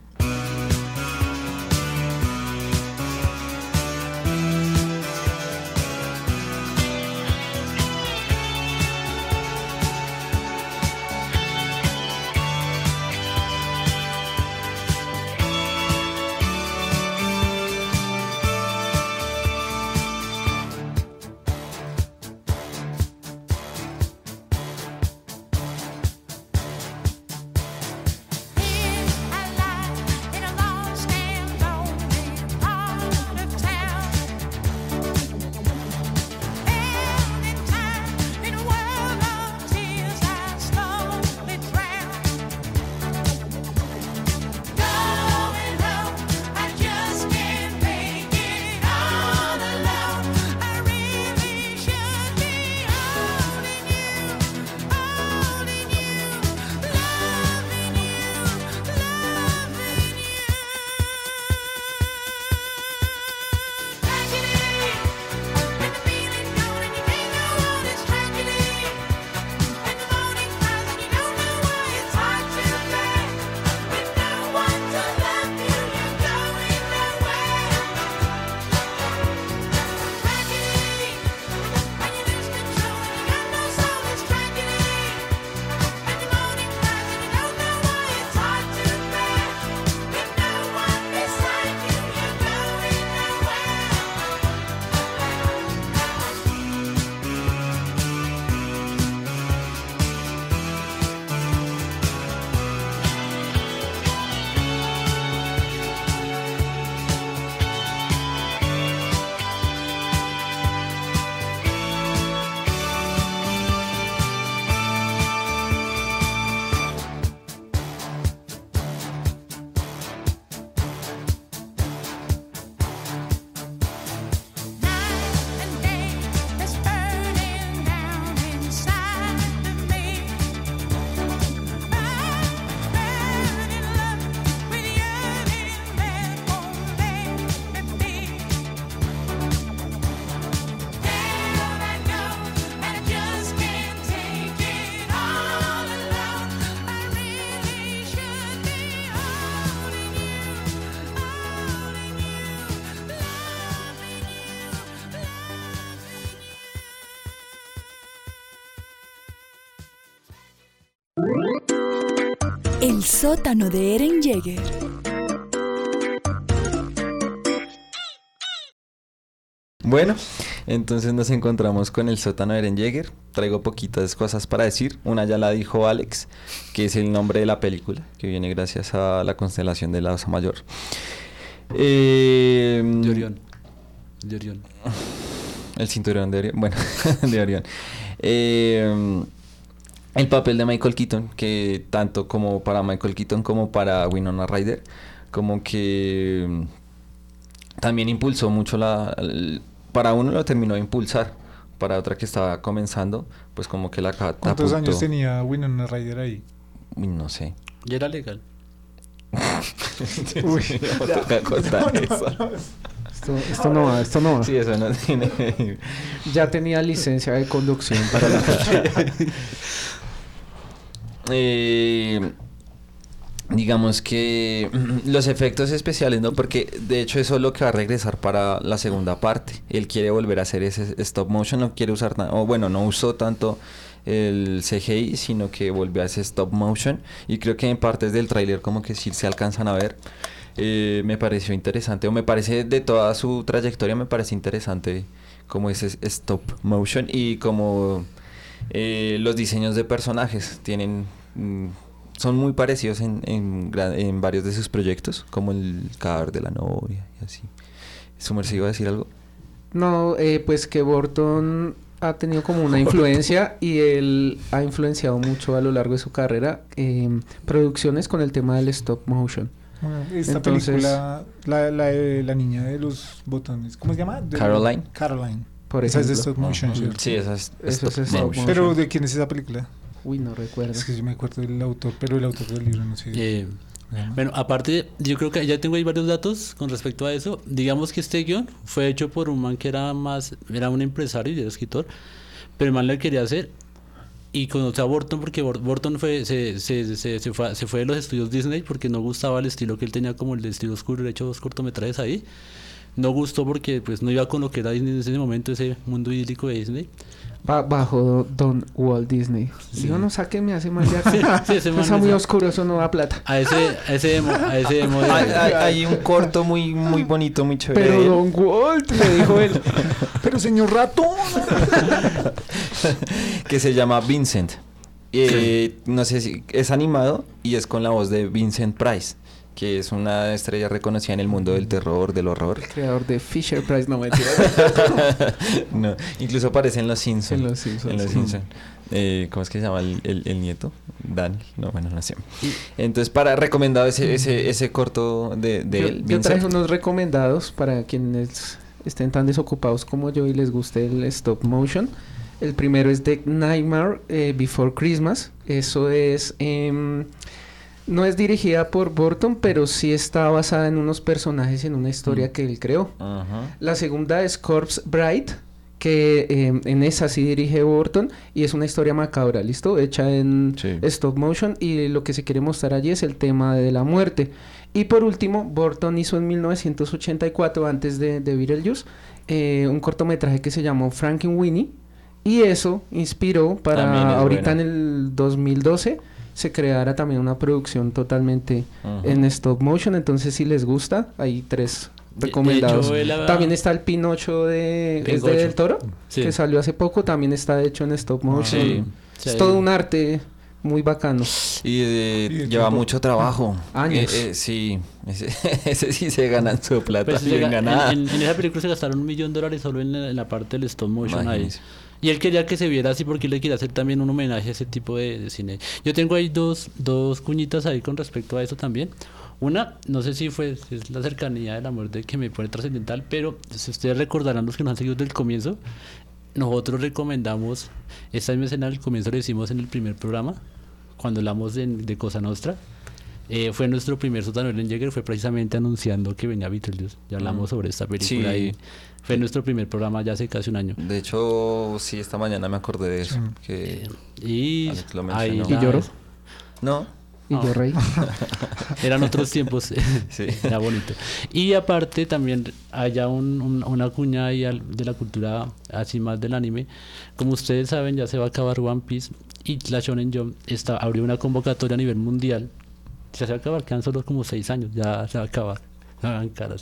El sótano de Eren Yeager. Bueno, entonces nos encontramos con el sótano de Eren Yeager. Traigo poquitas cosas para decir. Una ya la dijo Alex, que es el nombre de la película, que viene gracias a la constelación de la Osa Mayor. Eh, de Orión. De Orión. El cinturón de Orión. Bueno, de Orión. Eh, el papel de Michael Keaton, que tanto como para Michael Keaton como para Winona Ryder, como que también impulsó mucho la... El, para uno lo terminó de impulsar, para otra que estaba comenzando, pues como que la catapultó. ¿Cuántos años tenía Winona Ryder ahí? Uy, no sé. Ya era legal. Uy, no, no, toca contar no, no, eso. No. Esto, esto no va, esto no va. Sí, eso no tiene... Ya tenía licencia de conducción para la eh, digamos que los efectos especiales, ¿no? Porque de hecho eso es lo que va a regresar para la segunda parte. Él quiere volver a hacer ese stop motion, no quiere usar nada, o bueno, no usó tanto el C G I, sino que volvió a ese stop motion, y creo que en partes del tráiler como que sí se alcanzan a ver. Eh, me pareció interesante, o me parece de toda su trayectoria me parece interesante como ese stop motion, y como eh, los diseños de personajes tienen mm, son muy parecidos en, en, en varios de sus proyectos, como el cadáver de la novia y así. ¿Sumerse iba a decir algo? No, eh, pues que Burton ha tenido como una influencia y él ha influenciado mucho a lo largo de su carrera eh, producciones con el tema del stop motion. Bueno, esta Entonces, película, la, la, la niña de los botones, ¿cómo se llama? De Caroline. Caroline. por Esa es ejemplo. de stop motion, Ujú. ¿cierto? Sí, esa es Eso stop es stop motion. Pero ¿de quién es esa película? Uy, no recuerdo. Es que yo me acuerdo del autor, pero el autor del libro no sé. Eh, bueno, aparte, yo creo que ya tengo ahí varios datos con respecto a eso. Digamos que este guión fue hecho por un man que era más, era un empresario y era escritor, pero el man le quería hacer y conoció a Burton porque Bur- Burton fue, se, se, se, se, fue, se fue de los estudios Disney porque no gustaba el estilo que él tenía, como el de estilo oscuro, de hecho dos cortometrajes ahí. No gustó porque pues no iba con lo que era Disney en ese momento, ese mundo idílico de Disney. Ba- bajo Don Walt Disney. Sí. Digo, no, sáquenme a ese man de aquí. Sí, ese man Está es- muy oscuro, eso no da plata. A ese, a ese demo, a ese demo de- Hay, hay- hay un corto muy, muy bonito, muy chévere. Pero de él. Don Walt, le dijo él. Pero señor ratón. Que se llama Vincent. Eh, no sé si es animado y es con la voz de Vincent Price, que es una estrella reconocida en el mundo del terror, del horror. El creador de Fisher Price, no mentira. No, incluso aparece en Los Simpsons. En Los Simpsons. En Los Simpsons. Eh, ¿Cómo es que se llama el, el- el nieto? Dan. No, bueno, no sé. Entonces, para recomendado ese, ese, ese corto de, de yo, él, yo Vincent. traje unos recomendados para quienes estén tan desocupados como yo y les guste el stop motion. El primero es The Nightmare eh, Before Christmas. Eso es... em, no es dirigida por Burton, pero sí está basada en unos personajes y en una historia Mm. que él creó. Ajá. La segunda es Corpse Bride, que eh, en esa sí dirige Burton y es una historia macabra, ¿listo? Hecha en Sí. stop motion y lo que se quiere mostrar allí es el tema de la muerte. Y por último, Burton hizo en mil novecientos ochenta y cuatro, antes de, de Beetlejuice, eh, un cortometraje que se llamó Frankenweenie y eso inspiró para También es ahorita bueno. en el dos mil doce se creara también una producción totalmente Ujú. en stop motion. Entonces, si les gusta, hay tres De- recomendados. de hecho, él ha- También está el Pinocho de, ¿es de Pingocho. Del Toro, Sí. que salió hace poco, también está hecho en stop motion. Sí. Sí. Es todo un arte muy bacano. Y eh, ¿Y de lleva tiempo? mucho trabajo. Años. Eh, eh, sí, ese, ese sí se ganan su plata Pues, bien llega- ganada. en, en- en esa película se gastaron un millón de dólares solo en la, en la parte del stop motion ahí. Imagínese. Y él quería que se viera así porque él le quería hacer también un homenaje a ese tipo de, de cine. Yo tengo ahí dos, dos cuñitas ahí con respecto a eso también. Una, no sé si fue si es la cercanía de la muerte que me pone trascendental, pero si ustedes recordarán, los que nos han seguido desde el comienzo, nosotros recomendamos esta misma escena al comienzo, lo hicimos en el primer programa, cuando hablamos de, de Cosa Nostra. Eh, fue nuestro primer sótano en Jäger, fue precisamente anunciando que venía Beetlejuice. Ya hablamos Mm. sobre esta película Sí. y fue nuestro primer programa ya hace casi un año. De hecho, sí, esta mañana me acordé de eso. Que Y Alex lo ahí mencionó. ¿Y lloró? No. Y Ah. yo reí. Eran otros tiempos. Sí. Era bonito. Y aparte también haya un, un- una cuña ahí al- de la cultura así más del anime. Como ustedes saben, ya se va a acabar One Piece y la Shonen Jump está, abrió una convocatoria a nivel mundial. Ya se va a acabar, quedan solo como seis años, ya se va a acabar. No hagan caras.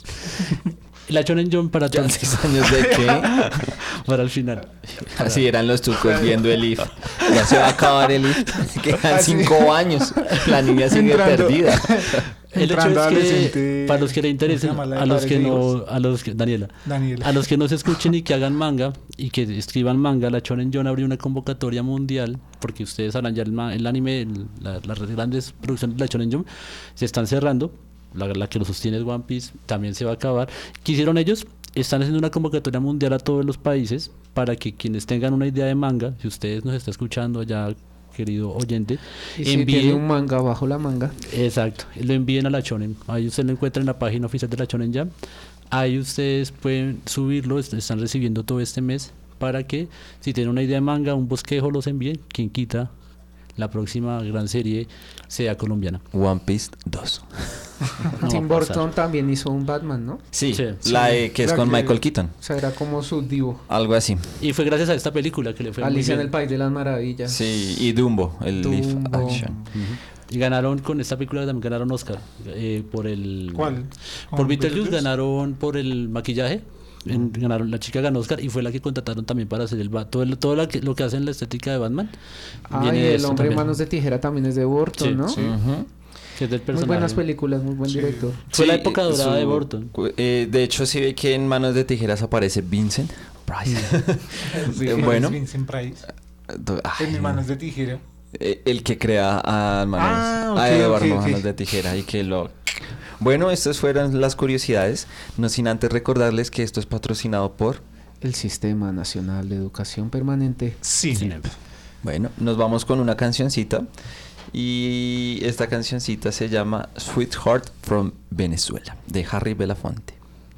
La Shonen Jump para ¿Quedan todos. seis años de qué? Para el final. Así eran los trucos viendo el I F. Ya se va a acabar el I F. Quedan Así. cinco años. La niña sigue Entrando. perdida. El hecho Entrando es que adolescente. para los que le interesen, ¿Cómo se llama la de a los Padres que de no, Hijos? a los que, Daniela, Daniela. a los que no se escuchen y que hagan manga y que escriban manga, la Shonen Jump abrió una convocatoria mundial, porque ustedes sabrán ya el, ma- el anime, el- la- las grandes producciones de la Shonen Jump se están cerrando, la, la que lo sostiene es One Piece, también se va a acabar. ¿Qué hicieron ellos? Están haciendo una convocatoria mundial a todos los países para que quienes tengan una idea de manga, si ustedes nos está escuchando ya, querido oyente, Y si tiene un manga bajo la manga. Exacto, lo envíen a la Shonen. Ahí usted lo encuentra en la página oficial de la Shonen Jump. Ahí ustedes pueden subirlo, est- están recibiendo todo este mes para que si tienen una idea de manga, un bosquejo, los envíen. Quien quita la próxima gran serie sea colombiana. One Piece dos. No Tim va a pasar. Burton también hizo un Batman, ¿no? Sí, Sí. la de- que es La con que- Michael Keaton. O sea, era como su divo. Algo así. Y fue gracias a esta película que le fue muy Alicia en bien. el País de las Maravillas. Sí, y Dumbo, el live Dumbo. action. Y ganaron con esta película, también ganaron Oscar eh, por el... ¿Cuál? Por ¿Con Beetlejuice Beetlejuice? ganaron por el maquillaje. En- ganaron, la chica ganó Oscar y fue la que contrataron también para hacer el Bat- todo, el- todo la que- lo que hace en la estética de Batman. Ah, viene y de El esto Hombre también. Manos de Tijera también es de Burton, Sí, ¿no? sí. Ujú. Que es del Muy personaje. buenas películas, muy buen Sí. director. Fue la Sí, época dorada su- de Burton. cu- eh, de hecho, sí ve que en Manos de Tijeras aparece Vincent Price. Sí, Eh, bueno. Vincent Price. Ay, En mis manos de tijera. eh, el que crea a Manos, Ah, ok, a Eduardo ok, ok. Manos de Tijera y que lo... Bueno, estas fueron las curiosidades. No sin antes recordarles que esto es patrocinado por el Sistema Nacional de Educación Permanente. Cinep. Bueno, nos vamos con una cancioncita. Y esta cancioncita se llama Sweetheart from Venezuela, de Harry Belafonte.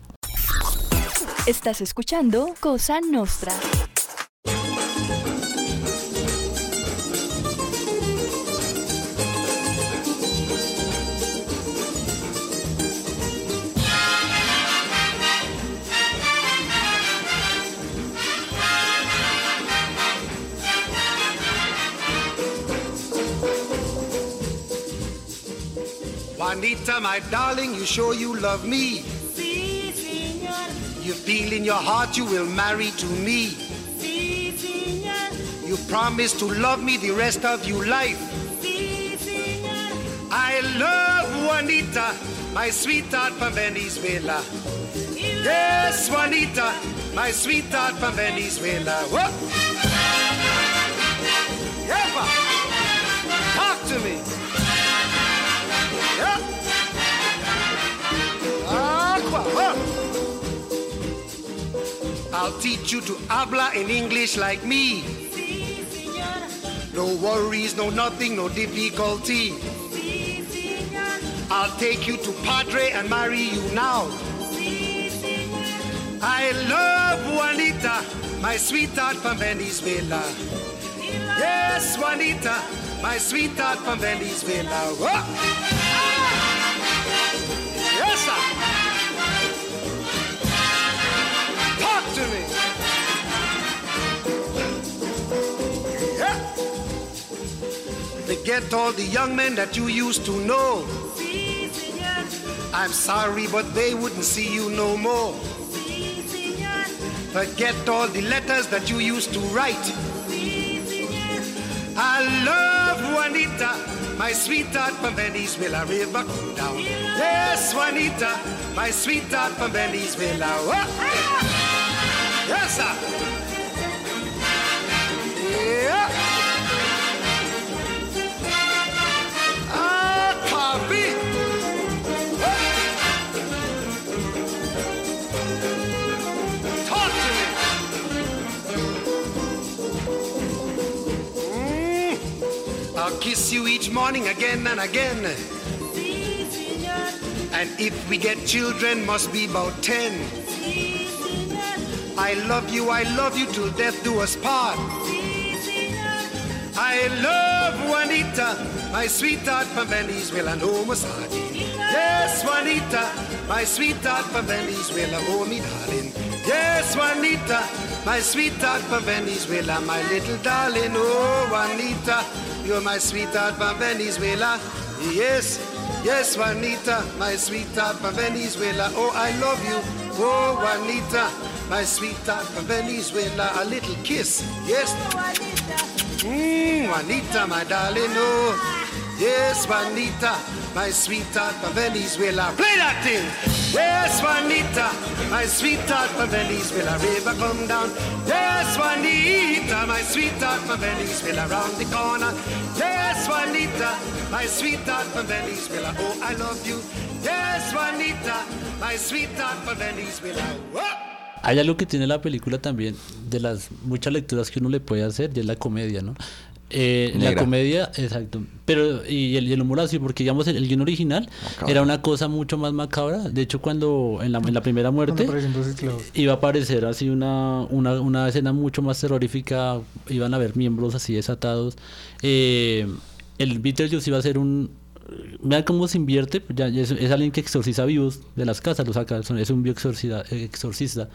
Estás escuchando Cosa Nostra. Juanita, my darling, you sure you love me? Sí, señor. You feel in your heart you will marry to me? Sí, señor. You promise to love me the rest of your life? Sí, señor. I love Juanita, my sweetheart from Venezuela. Yes, Juanita, my sweetheart from Venezuela. Whoa. Epa. Talk to me. Yeah. Aqua, huh? I'll teach you to habla in English like me. Sí, señor. No worries, no nothing, no difficulty. Sí, señor. I'll take you to Padre and marry you now. Sí, señor. I love Juanita, my sweetheart from Venezuela. Yes, Juanita, my sweetheart from Venezuela. Whoa. Yes, sir. Talk to me. Yeah. Forget all the young men that you used to know. Sí, señor. I'm sorry, but they wouldn't see you no more. Sí, señor. Forget all the letters that you used to write. Sí, señor. I love Juanita, my sweetheart from Venezuela. River come down. Yes, Juanita, my sweetheart from Venezuela. Whoa. Yes, sir. Yeah. Ah, coffee. Talk to me. Mm. I'll kiss you each morning again and again. Sí, señor. And if we get children, must be about ten. Sí, señor. I love you, I love you till death do us part. Sí, señor. I love Juanita, my sweetheart from Venezuela. No massage. Yes, Juanita, my sweetheart from Venezuela. Oh, me darling. Yes, Juanita, my sweetheart from Venezuela. My little darling. Oh, Juanita, you're my sweetheart from Venezuela. Yes, yes, Juanita, my sweetheart from Venezuela. Oh, I love you. Oh, Juanita, my sweetheart from Venezuela. A little kiss. Yes. Mmm, Juanita, my darling. Oh, yes, Juanita, my sweetheart from Venezuela. Play that thing. Yes, Juanita, my sweetheart from Venezuela. River come down. Yes, Juanita, my sweetheart from Venezuela. Round the corner. Yes, Juanita, my sweetheart from Venezuela. Oh, I love you. Yes, Juanita, my sweetheart from Venezuela. Whoa. Hay algo que tiene la película también, de las muchas lecturas que uno le puede hacer, y es la comedia, ¿no? Eh, la comedia, exacto. Pero, y el, y el humor así, porque digamos el, el guion original macabra. Era una cosa mucho más macabra. De hecho, cuando en la, en la primera muerte iba a aparecer así una, una, una escena mucho más terrorífica, iban a haber miembros así desatados. Eh, el Beetlejuice iba a ser un... Vean cómo se invierte, ya es, es alguien que exorciza vivos de las casas, los saca, es un bioexorcista exorcista.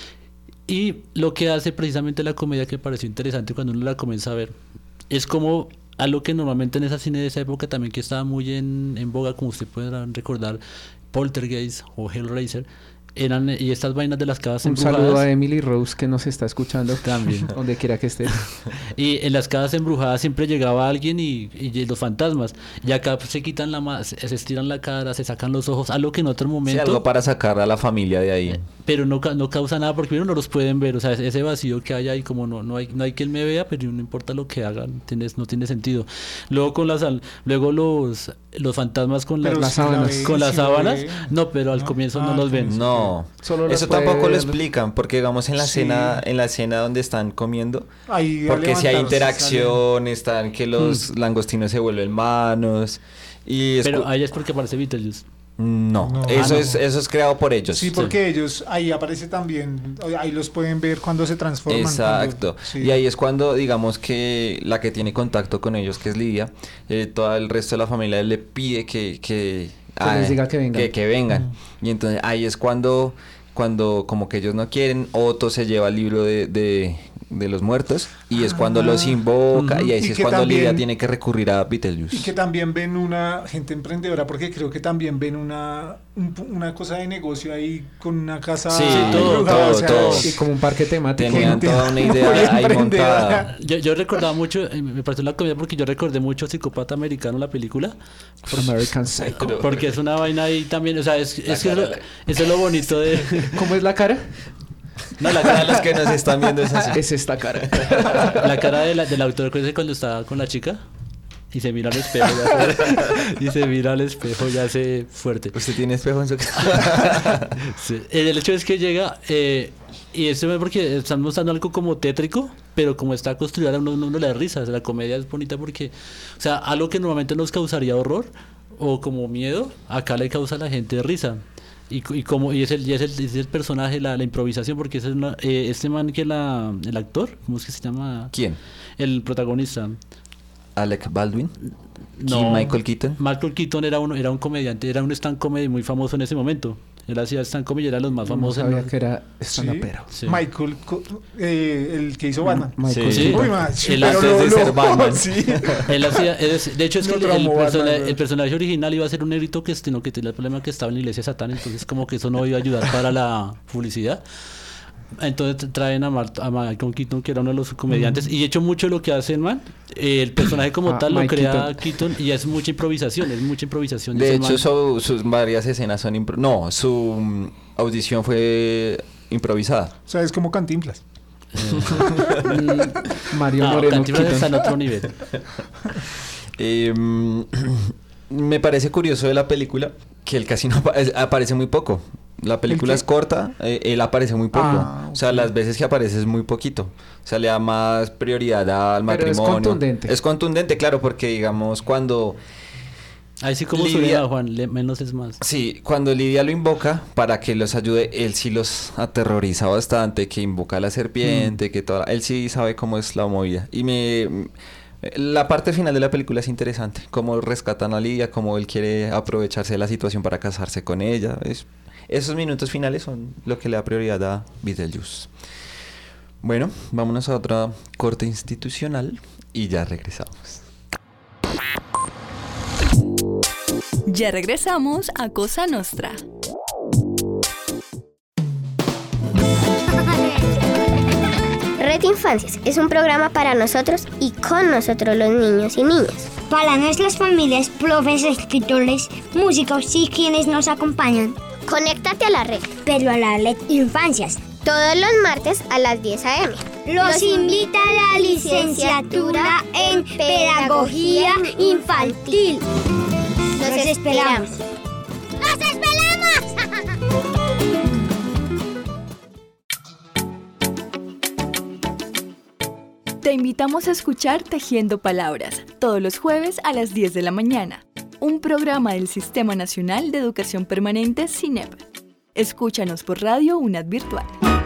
Y lo que hace precisamente la comedia, que me pareció interesante cuando uno la comienza a ver, es como algo que normalmente en esa cine de esa época también que estaba muy en, en boga, como usted puede recordar, Poltergeist o Hellraiser, eran, y estas vainas de las casas un embrujadas. Un saludo a Emily Rose, que nos está escuchando también, donde quiera que esté. Y en las casas embrujadas siempre llegaba alguien y, y los fantasmas, y acá pues, se quitan la ma- se estiran la cara, se sacan los ojos, algo que en otro momento... Sí, algo para sacar a la familia de ahí. Pero no, no causa nada, porque primero no los pueden ver, o sea, ese vacío que hay ahí, como no, no hay no hay quien me vea, pero no importa lo que hagan, tienes, no tiene sentido. Luego con las luego los los fantasmas con las, las sábanas. con las sábanas, no, pero al no, comienzo ah, no los ven. No, No, Solo las eso puede tampoco lo ver- explican, porque digamos en la Sí. escena, en la escena donde están comiendo, Ahí a porque si hay levantarse, interacción, están que los langostinos se vuelven manos y es Pero cu- ahí es porque aparece Beetlejuice. no, No. eso Ah, no. es eso es creado por ellos. Sí, porque ellos, ahí aparece también, ahí los pueden ver cuando se transforman. Exacto. cuando- sí. Y ahí es cuando, digamos que la que tiene contacto con ellos, que es Lidia, eh, todo el resto de la familia le pide que... que Que les diga que vengan. Que, que vengan. Y entonces ahí es cuando, cuando como que ellos no quieren, Otto se lleva el libro de, de, de los muertos y es cuando los invoca Ujú. y ahí sí Y es que cuando Lidia también- tiene que recurrir a Beetlejuice. Y que también ven una gente emprendedora, porque creo que también ven una, un- una cosa de negocio ahí con una casa Sí, embrujada, todo, todo, o sea, todo. Y como un parque temático. Tenían gente toda una muy idea ahí emprendedora. montada. Yo, yo recordaba mucho, eh, me pareció la comida porque yo recordé mucho Psicópata Americano, la película. American Psycho. Porque es una vaina ahí también, o sea, es, La es que cara, eso, la- eso es lo bonito de... ¿Cómo es la cara? No, la Para cara, los que nos están viendo es así. Es esta cara. la cara de la- del autor que es cuando está con la chica y se mira al espejo ya se- y se mira al espejo ya se fuerte. ¿Usted tiene espejo en su casa? Sí. El hecho es que llega eh, y esto es porque están mostrando algo como tétrico, pero como está construida uno, uno le da risa. O sea, la comedia es bonita porque, o sea, algo que normalmente nos causaría horror o como miedo, acá le causa a la gente risa. Y, y como y es el, y es el, es el personaje, la, la improvisación, porque es una- eh, este man que la, el actor, ¿cómo es que se llama? ¿Quién? El protagonista. Alec Baldwin. No. Michael Keaton. Michael Keaton era uno, era un comediante, era un stand comedy muy famoso en ese momento. Él hacía stand comedy y era de los más No famosos. sabía en- que era Sí. stand-upero. Sí. Michael, Co- eh, el que hizo Batman. Michael Sí. Keaton. Uy, man, sí, El pero antes lo- de lo- ser Batman. sí. Él hacía, es- de hecho es No que el, el traumó persona- Batman, el personaje original iba a ser un negrito que, sino que tenía el problema que estaba en la iglesia de Satán, entonces como que eso no iba a ayudar para la publicidad. Entonces traen a, Mart- a Michael Keaton, que era uno de los comediantes, y de hecho mucho de lo que hace el man, eh, el personaje como Ah, tal lo Mike crea Keaton y es mucha improvisación, es mucha improvisación. De ese hecho, man. su- sus varias escenas son... impro- no, su mm, audición fue improvisada. O sea, es como Cantinflas. Mario No, Moreno Cantinflas está en Keaton. otro nivel. Eh, mm, me parece curioso de la película que él casi no apa- es- aparece muy poco. La película qué? es corta, eh, él aparece muy poco. Ah, O sea, las veces que aparece es muy poquito. O sea, le da más prioridad al Pero es matrimonio. contundente. Es contundente, claro, porque digamos cuando... Ahí sí como Lidia- suena Juan, le- menos es más. Sí, cuando Lidia lo invoca para que los ayude, él sí los aterroriza bastante, que invoca a la serpiente, que toda, él sí sabe cómo es la movida. Y me la parte final de la película es interesante, cómo rescatan a Lidia, cómo él quiere aprovecharse de la situación para casarse con ella. Es, esos minutos finales son lo que le da prioridad a Beetlejuice. Bueno, vámonos a otra corte institucional y ya regresamos. Ya regresamos a Cosa Nostra. Red Infancias es un programa para nosotros y con nosotros los niños y niñas. Para nuestras familias, profes, escritores, músicos y quienes nos acompañan. Conéctate a la red. Pero a la Red Infancias. Todos los martes a las diez a eme Los invita a la licenciatura en Pedagogía Infantil. Los esperamos. ¡Los esperamos! Te invitamos a escuchar Tejiendo Palabras, todos los jueves a las diez de la mañana. Un programa del Sistema Nacional de Educación Permanente, SINEP. Escúchanos por Radio UNAD Virtual.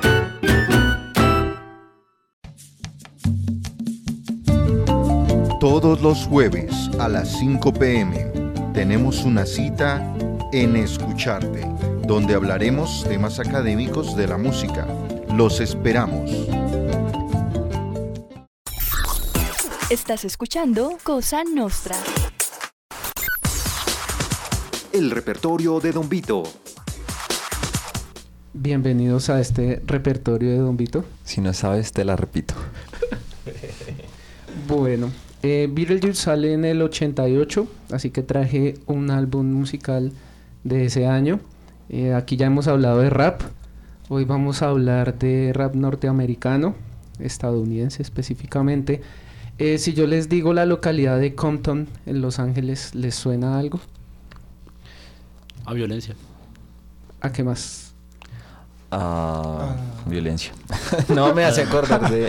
Todos los jueves a las cinco pe eme tenemos una cita en Escucharte, donde hablaremos temas académicos de la música. Los esperamos. Estás escuchando Cosa Nostra. El repertorio de Don Vito. Bienvenidos a este repertorio de Don Vito. Si no sabes, te la repito. Bueno, eh, Beetlejuice sale en el ochenta y ocho, así que traje un álbum musical de ese año. Eh, aquí ya hemos hablado de rap. Hoy vamos a hablar de rap norteamericano, estadounidense específicamente. Eh, si yo les digo la localidad de Compton en Los Ángeles, ¿les suena algo? A violencia. ¿A qué más? a violencia. No me hace acordar de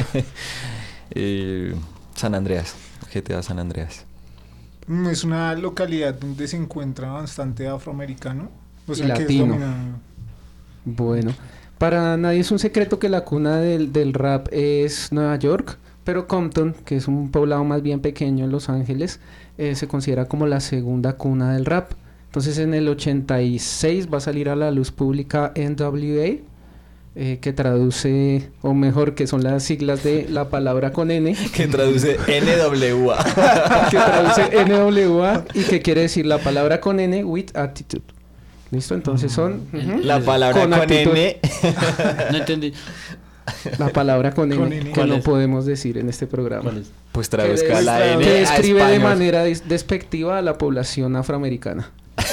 eh, San Andreas, G T A San Andreas. Mm, Es una localidad donde se encuentra bastante afroamericano. O Y sea, que es latino. dominado. Bueno, para nadie es un secreto que la cuna del, del rap es Nueva York, pero Compton, que es un poblado más bien pequeño en Los Ángeles, eh, se considera como la segunda cuna del rap. Entonces en el ochenta y seis va a salir a la luz pública N W A, eh, que traduce, o mejor, que son las siglas de la palabra con N. Que traduce N W A. Que traduce N W A y que quiere decir la palabra con N, with attitude. ¿Listo? Entonces son... ujú, La palabra con, actitud. N. No entendí. La palabra con N, Con N. que ¿Cuál no es? podemos decir en este programa. Pues traduzca Que la des- N que a describe de español. manera des- despectiva a la población afroamericana.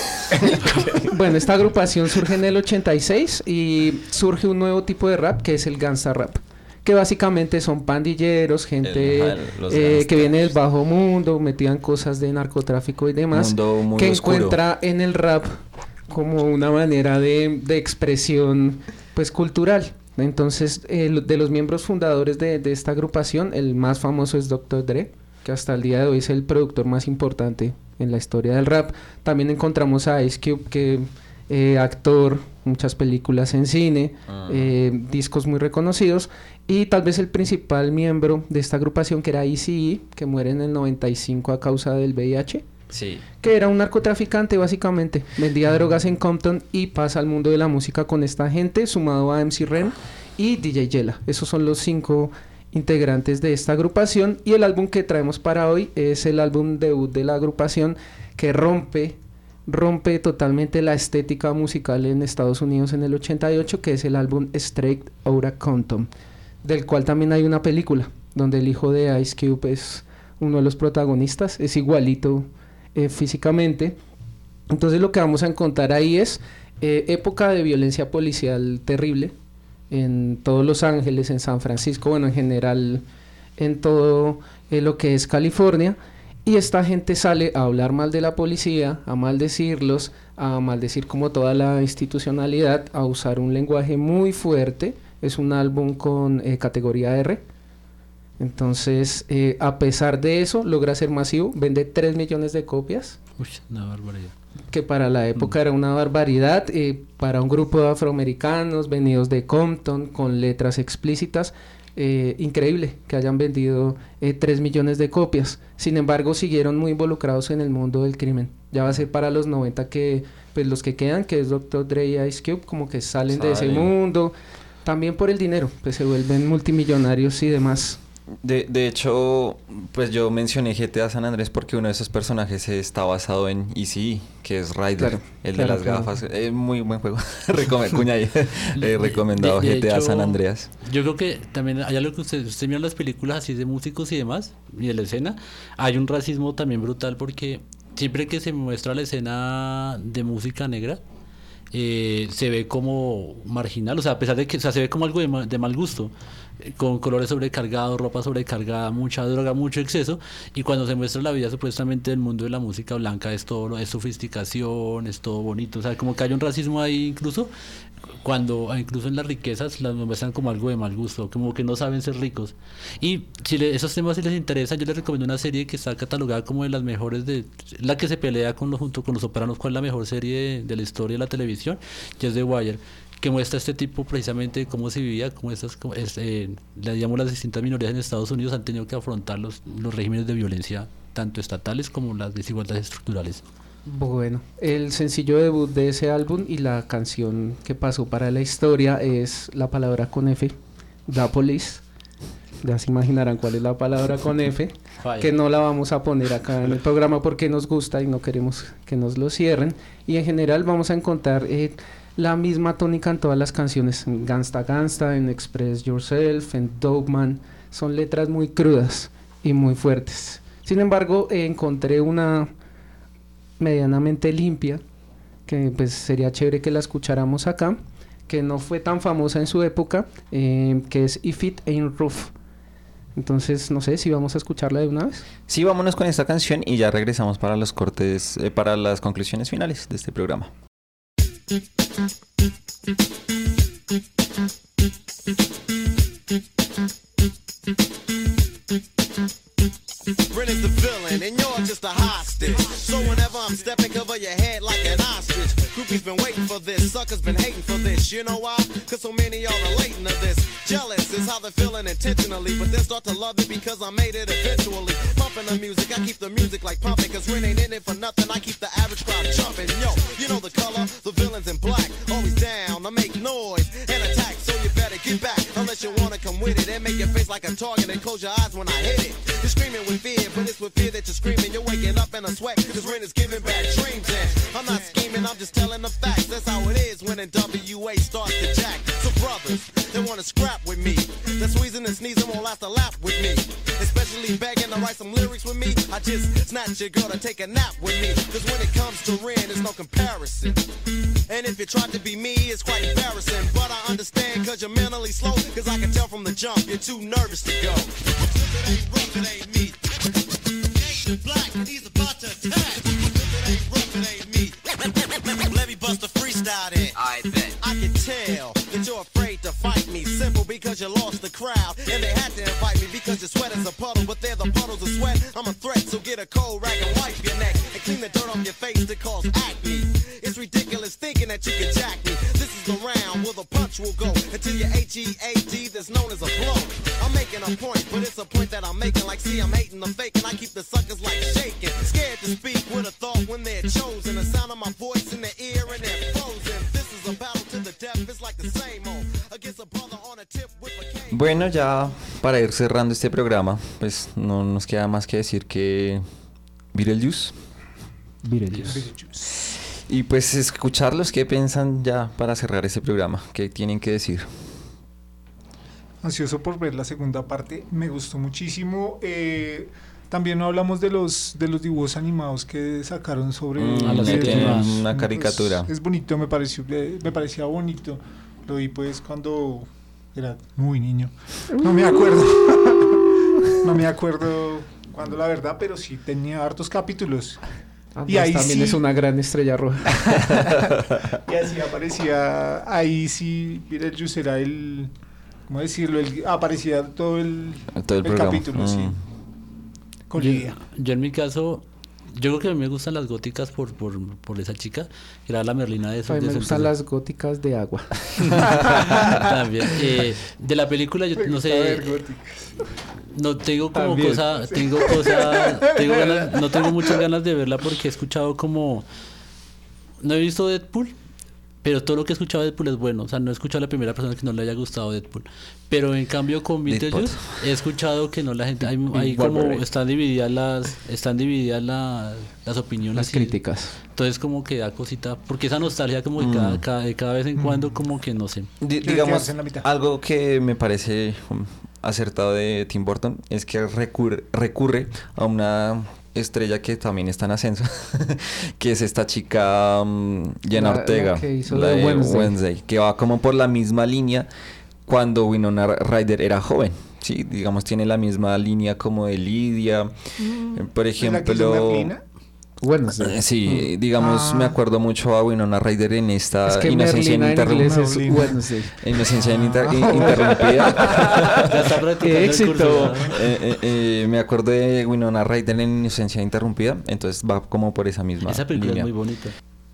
Bueno, esta agrupación surge en el ochenta y seis y surge un nuevo tipo de rap que es el gangsta rap, que básicamente son pandilleros, gente El- los eh, que gangsters. viene del bajo mundo, metían cosas de narcotráfico y demás, Mundo muy que oscuro. encuentra en el rap como una manera de, de expresión pues cultural. Entonces, eh, lo- de los miembros fundadores de, de esta agrupación, el más famoso es doctor Dre, que hasta el día de hoy es el productor más importante en la historia del rap. También encontramos a Ice Cube, que eh, actor, muchas películas en cine, Ah. eh, discos muy reconocidos, y tal vez el principal miembro de esta agrupación, que era Eazy-E, que muere en el noventa y cinco a causa del V I H. Sí. Que era un narcotraficante básicamente, vendía drogas en Compton y pasa al mundo de la música con esta gente, sumado a M C Ren y D J Yella. Esos son los cinco integrantes de esta agrupación, y el álbum que traemos para hoy es el álbum debut de la agrupación, que rompe rompe totalmente la estética musical en Estados Unidos en el ochenta y ocho, que es el álbum Straight Outta Compton, del cual también hay una película donde el hijo de Ice Cube es uno de los protagonistas, es igualito eh, físicamente. Entonces lo que vamos a encontrar ahí es eh, época de violencia policial terrible en todos Los Ángeles, en San Francisco, bueno, en general en todo eh, lo que es California, y esta gente sale a hablar mal de la policía, a maldecirlos, a maldecir como toda la institucionalidad, a usar un lenguaje muy fuerte. Es un álbum con eh, categoría R. Entonces, eh, a pesar de eso, logra ser masivo, vende tres millones de copias. Uy, una barbaridad. Que para la época era una barbaridad, eh, para un grupo de afroamericanos venidos de Compton, con letras explícitas, eh, increíble que hayan vendido eh, tres millones de copias. Sin embargo, siguieron muy involucrados en el mundo del crimen. Ya va a ser para los noventa que, pues los que quedan, que es doctor Dre y Ice Cube, como que salen, de ese Salen. mundo, también por el dinero, pues se vuelven multimillonarios y demás. De, de hecho, pues yo mencioné G T A San Andrés porque uno de esos personajes está basado en Eazy-E, que es Ryder, Claro, el claro, de las claro. gafas. Es muy buen juego. Recome- Cuña ahí. Eh, recomendado De- de G T A hecho, San Andreas. Yo creo que también hay algo que usted, usted mira las películas así de músicos y demás, y de la escena, hay un racismo también brutal porque siempre que se muestra la escena de música negra, eh, se ve como marginal, o sea, a pesar de que, o sea, se ve como algo de, ma- de mal gusto, eh, con colores sobrecargados, ropa sobrecargada, mucha droga, mucho exceso, y cuando se muestra la vida supuestamente del mundo de la música blanca es todo, es sofisticación, es todo bonito, o sea, como que hay un racismo ahí incluso, cuando incluso en las riquezas las muestran como algo de mal gusto, como que no saben ser ricos. Y si le- esos temas si les interesan, yo les recomiendo una serie que está catalogada como de las mejores, de la que se pelea con los, junto con Los Sopranos, cuál es la mejor serie de, de la historia de la televisión, que es The Wire, que muestra este tipo precisamente de cómo se vivía, cómo estas, cómo es, eh, la- digamos, las distintas minorías en Estados Unidos han tenido que afrontar los, los regímenes de violencia, tanto estatales como las desigualdades estructurales. Bueno, el sencillo debut de ese álbum y la canción que pasó para la historia es la palabra con F, Da Police. Ya se imaginarán cuál es la palabra con F, Fire. que no la vamos a poner acá en el programa porque nos gusta y no queremos que nos lo cierren. Y en general vamos a encontrar eh, la misma tónica en todas las canciones, en Gangsta Gangsta, en Express Yourself, en Dope Man. Son letras muy crudas y muy fuertes. Sin embargo, eh, encontré una medianamente limpia, que pues sería chévere que la escucháramos acá, que no fue tan famosa en su época, eh, que es If It Ain't Rough. Entonces, no sé si vamos a escucharla de una vez. Sí, vámonos con esta canción y ya regresamos para los cortes, eh, para las conclusiones finales de este programa. Ren is the villain, and you're just a hostage. So whenever I'm stepping, cover your head like an ostrich. Groupies been waiting for this, suckers been hating for this. You know why? Cause so many are relating to this. Jealous is how they're feeling intentionally, but they start to love it because I made it eventually. Pumping the music, I keep the music like pumping, cause Ren ain't in it for nothing. I keep the average crowd jumping. Yo, you know the color, the villain's in black. Always down, I make noise and attack, so you better get back. Unless you wanna come with it and make your face like a target and close your eyes when I hit it. You're screaming with fear, but it's with fear that you're screaming. You're waking up in a sweat, cause Ren is giving bad dreams. And I'm not scheming, I'm just telling the facts. That's how it is when in W A starts to jack. So brothers, they wanna scrap with me. They're squeezing and sneezing won't last a lap with me. Especially begging to write some lyrics with me. I just snatch your girl to take a nap with me. Cause when it comes to Ren, there's no comparison. And if you try to be me, it's quite embarrassing. But I understand cause you're mentally slow. Cause I can tell from the jump, you're too nervous to go. If it ain't rough, it ain't me. Gang black, and he's about to attack. If it ain't rough, it ain't me. Let me bust a freestyle then. I bet. I can tell that you're afraid to fight me. Simple because you lost the crowd. And they had to invite me because your sweat is a puddle. But they're the puddles of sweat. I'm a threat, so get a cold rag and wipe your neck. And clean the dirt off your face to cause acne. It's ridiculous thinking that you can jack me. This is the round where the punch will go until your H E A D that's known as a blow. I'm making a point, but it's a point that I'm making. Like, see, I'm hating the fake, and I keep the suckers like shaking. Scared to speak with a thought when they're chosen. The sound of my voice in their ear and they're frozen. This is a battle to the death, it's like the same old. Against a brother on a tip with a cane. Bueno, ya para ir cerrando este programa, pues no nos queda más que decir que Beetlejuice. Beetlejuice. Y pues escucharlos, ¿qué piensan ya para cerrar este programa? ¿Qué tienen que decir? Ansioso por ver la segunda parte, me gustó muchísimo. Eh, también no hablamos de los de los dibujos animados que sacaron sobre Mm, a los eh, tienen pues, una caricatura. pues, es bonito, me pareció, eh, me parecía bonito. Lo vi pues cuando era muy niño. No me acuerdo. no me acuerdo cuando la verdad, pero sí tenía hartos capítulos. Ah, y pues ahí también sí, es una gran estrella roja. y así aparecía, ahí sí, Beetlejuice era el, ¿cómo decirlo? El, aparecía todo el, Todo el el programa. capítulo, Mm. sí. Con Yo, Lidia. yo en mi caso, yo creo que a mí me gustan las góticas por, por, por esa chica, que era la Merlina de A mí esos. me gustan las góticas de agua. También. Eh, de la película, yo Me no gusta sé. ver góticas. No tengo como También. cosa, tengo cosa, tengo ganas, no tengo muchas ganas de verla porque he escuchado como, no he visto Deadpool, pero todo lo que he escuchado de Deadpool es bueno, o sea, no he escuchado a la primera persona que no le haya gustado Deadpool, pero en cambio con Beetlejuice he escuchado que no la gente, hay, hay como, Wolverine. están divididas las, están divididas las, las opiniones, Las y- críticas. entonces como que da cosita, porque esa nostalgia como que cada, cada, de cada vez en cuando como que no sé. Di- Quiere digamos, quedarse en la mitad. algo que me parece um, acertado de Tim Burton es que recurre, recurre a una estrella que también está en ascenso, que es esta chica um, Jenna La- la Ortega, que hizo la de de Wednesday. Wednesday, que va como por la misma línea cuando Winona Ryder era joven. Sí, digamos, tiene la misma línea como de Lidia. Eh, Por ¿Es la que hizo ejemplo, Merlina? Wednesday. eh, sí, digamos, Ah. me acuerdo mucho a Winona Ryder en esta Es que Inocencia Merlina en Ininterrumpida. inglés es Merlina. Wednesday. Inocencia inter- Ah. in- interrumpida. Ya está practicando ¡Qué el éxito! curso, ¿verdad? Eh, eh, eh, me acuerdo de Winona Ryder en Inocencia Interrumpida, entonces va como por esa misma Esa película línea. es muy bonita.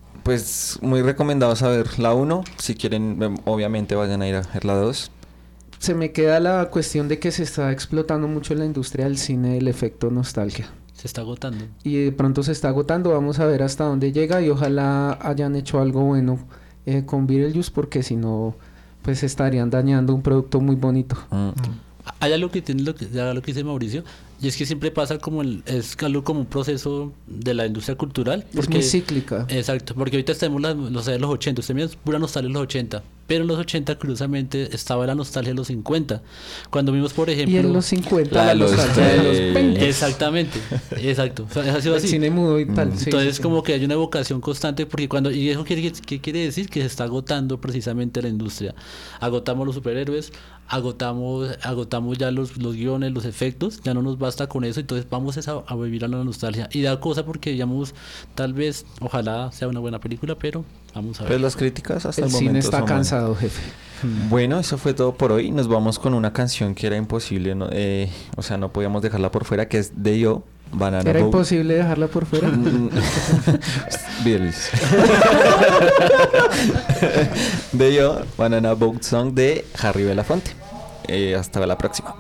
Pues muy recomendado saber la uno, si quieren, em, obviamente vayan a ir a ver la dos. Se me queda la cuestión de que se está explotando mucho en la industria del cine el efecto nostalgia. Se está agotando. Y de pronto se está agotando, vamos a ver hasta dónde llega y ojalá hayan hecho algo bueno eh, con Beetlejuice porque si no, pues estarían dañando un producto muy bonito. Mm. Hay algo que tiene lo que, ya lo que dice Mauricio, y es que siempre pasa como el, es algo como un proceso de la industria cultural. Es muy cíclica. Exacto, porque ahorita tenemos la, los, los ochenta, usted mira, es pura nostalgia de los ochenta, pero en los ochenta curiosamente estaba la nostalgia de los cincuenta. Cuando vimos, por ejemplo... Y en los cincuenta La la, de los, nostalgia de los eh, veinte. Exactamente, exacto. O sea, ha sido El así. cine mudo y tal. sí, Entonces sí, sí. como que hay una evocación constante porque cuando y eso quiere, ¿qué quiere decir? Que se está agotando precisamente la industria. Agotamos los superhéroes, agotamos agotamos ya los, los guiones, los efectos, ya no nos basta con eso, entonces vamos a, a vivir a la nostalgia y da cosa porque digamos, tal vez, ojalá sea una buena película, pero vamos a ver. Pues las críticas hasta El el, cine momento está son buenas. pesado, jefe. Bueno, eso fue todo por hoy. Nos vamos con una canción que era imposible, no, eh, o sea, no podíamos dejarla por fuera, que es de Yo, Banana ¿Era Boat. imposible dejarla por fuera? Beatles. De Yo, Banana Boat Song de Harry Belafonte. Eh, hasta la próxima.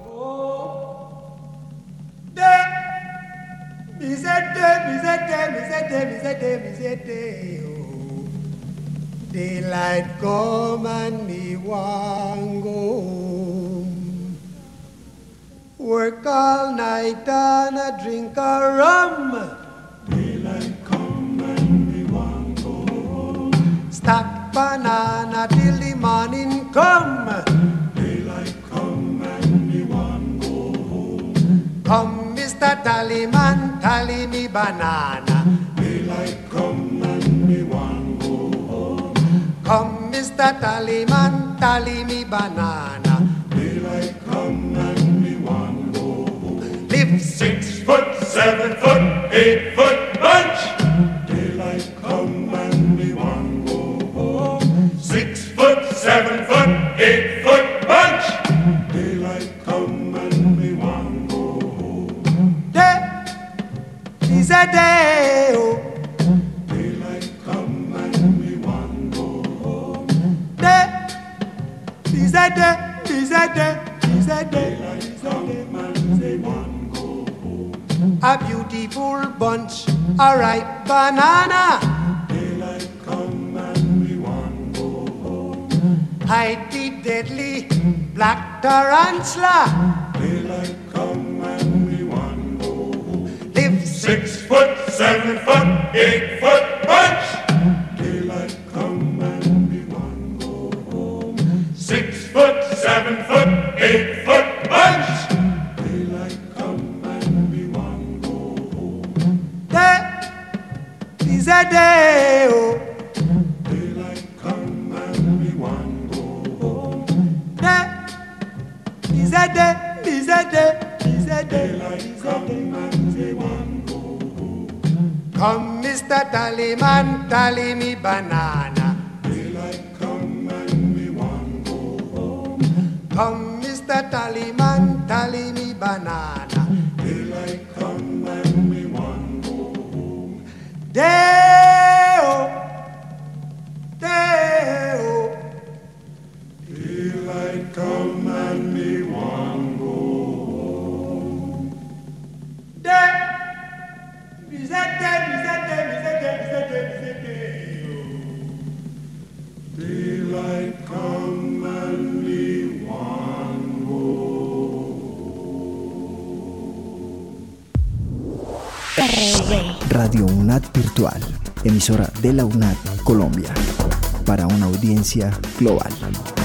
Daylight come and me want go home. Work all night and a drink a rum. Daylight come and me want go home. Stack banana till the morning come. Daylight come and me want go home. Come, Mister Tallyman, tally me banana. Daylight come and me want go home. Come, Mister Tallyman, tally me banana. Daylight come and me want go home. Live six foot, seven foot, eight foot bunch. Daylight come and me want go home. Six foot, seven foot, eight foot bunch. Daylight come and me want go home. Day is a day, oh. Daylight come and me want go home. Day is a day, is a day, is a day. Daylight come and me want go home. A beautiful bunch, a ripe banana. Daylight come and me want go home. Hide the deadly black tarantula. Daylight come and me want go home. Live six foot, seven foot, eight foot bunch. Daylight come and me want go home. Six foot, seven foot, eight foot bunch. Daylight come and me want go home. Day is a day, oh. Daylight come and me want go home. Day is a day, is a day, is a day. Daylight come and me want go home. Come, Mister Tallyman, tally me banana. Daylight come and me want go home. Come, Mister Tallyman, tally me banana. Daylight come and me want go home. Day-o, day-o. Daylight come and me want go home. Day, bizete, bizete, bizete, bizete, bizete. Daylight come and me want go home. Radio UNAD Virtual, emisora de la UNAD Colombia, para una audiencia global.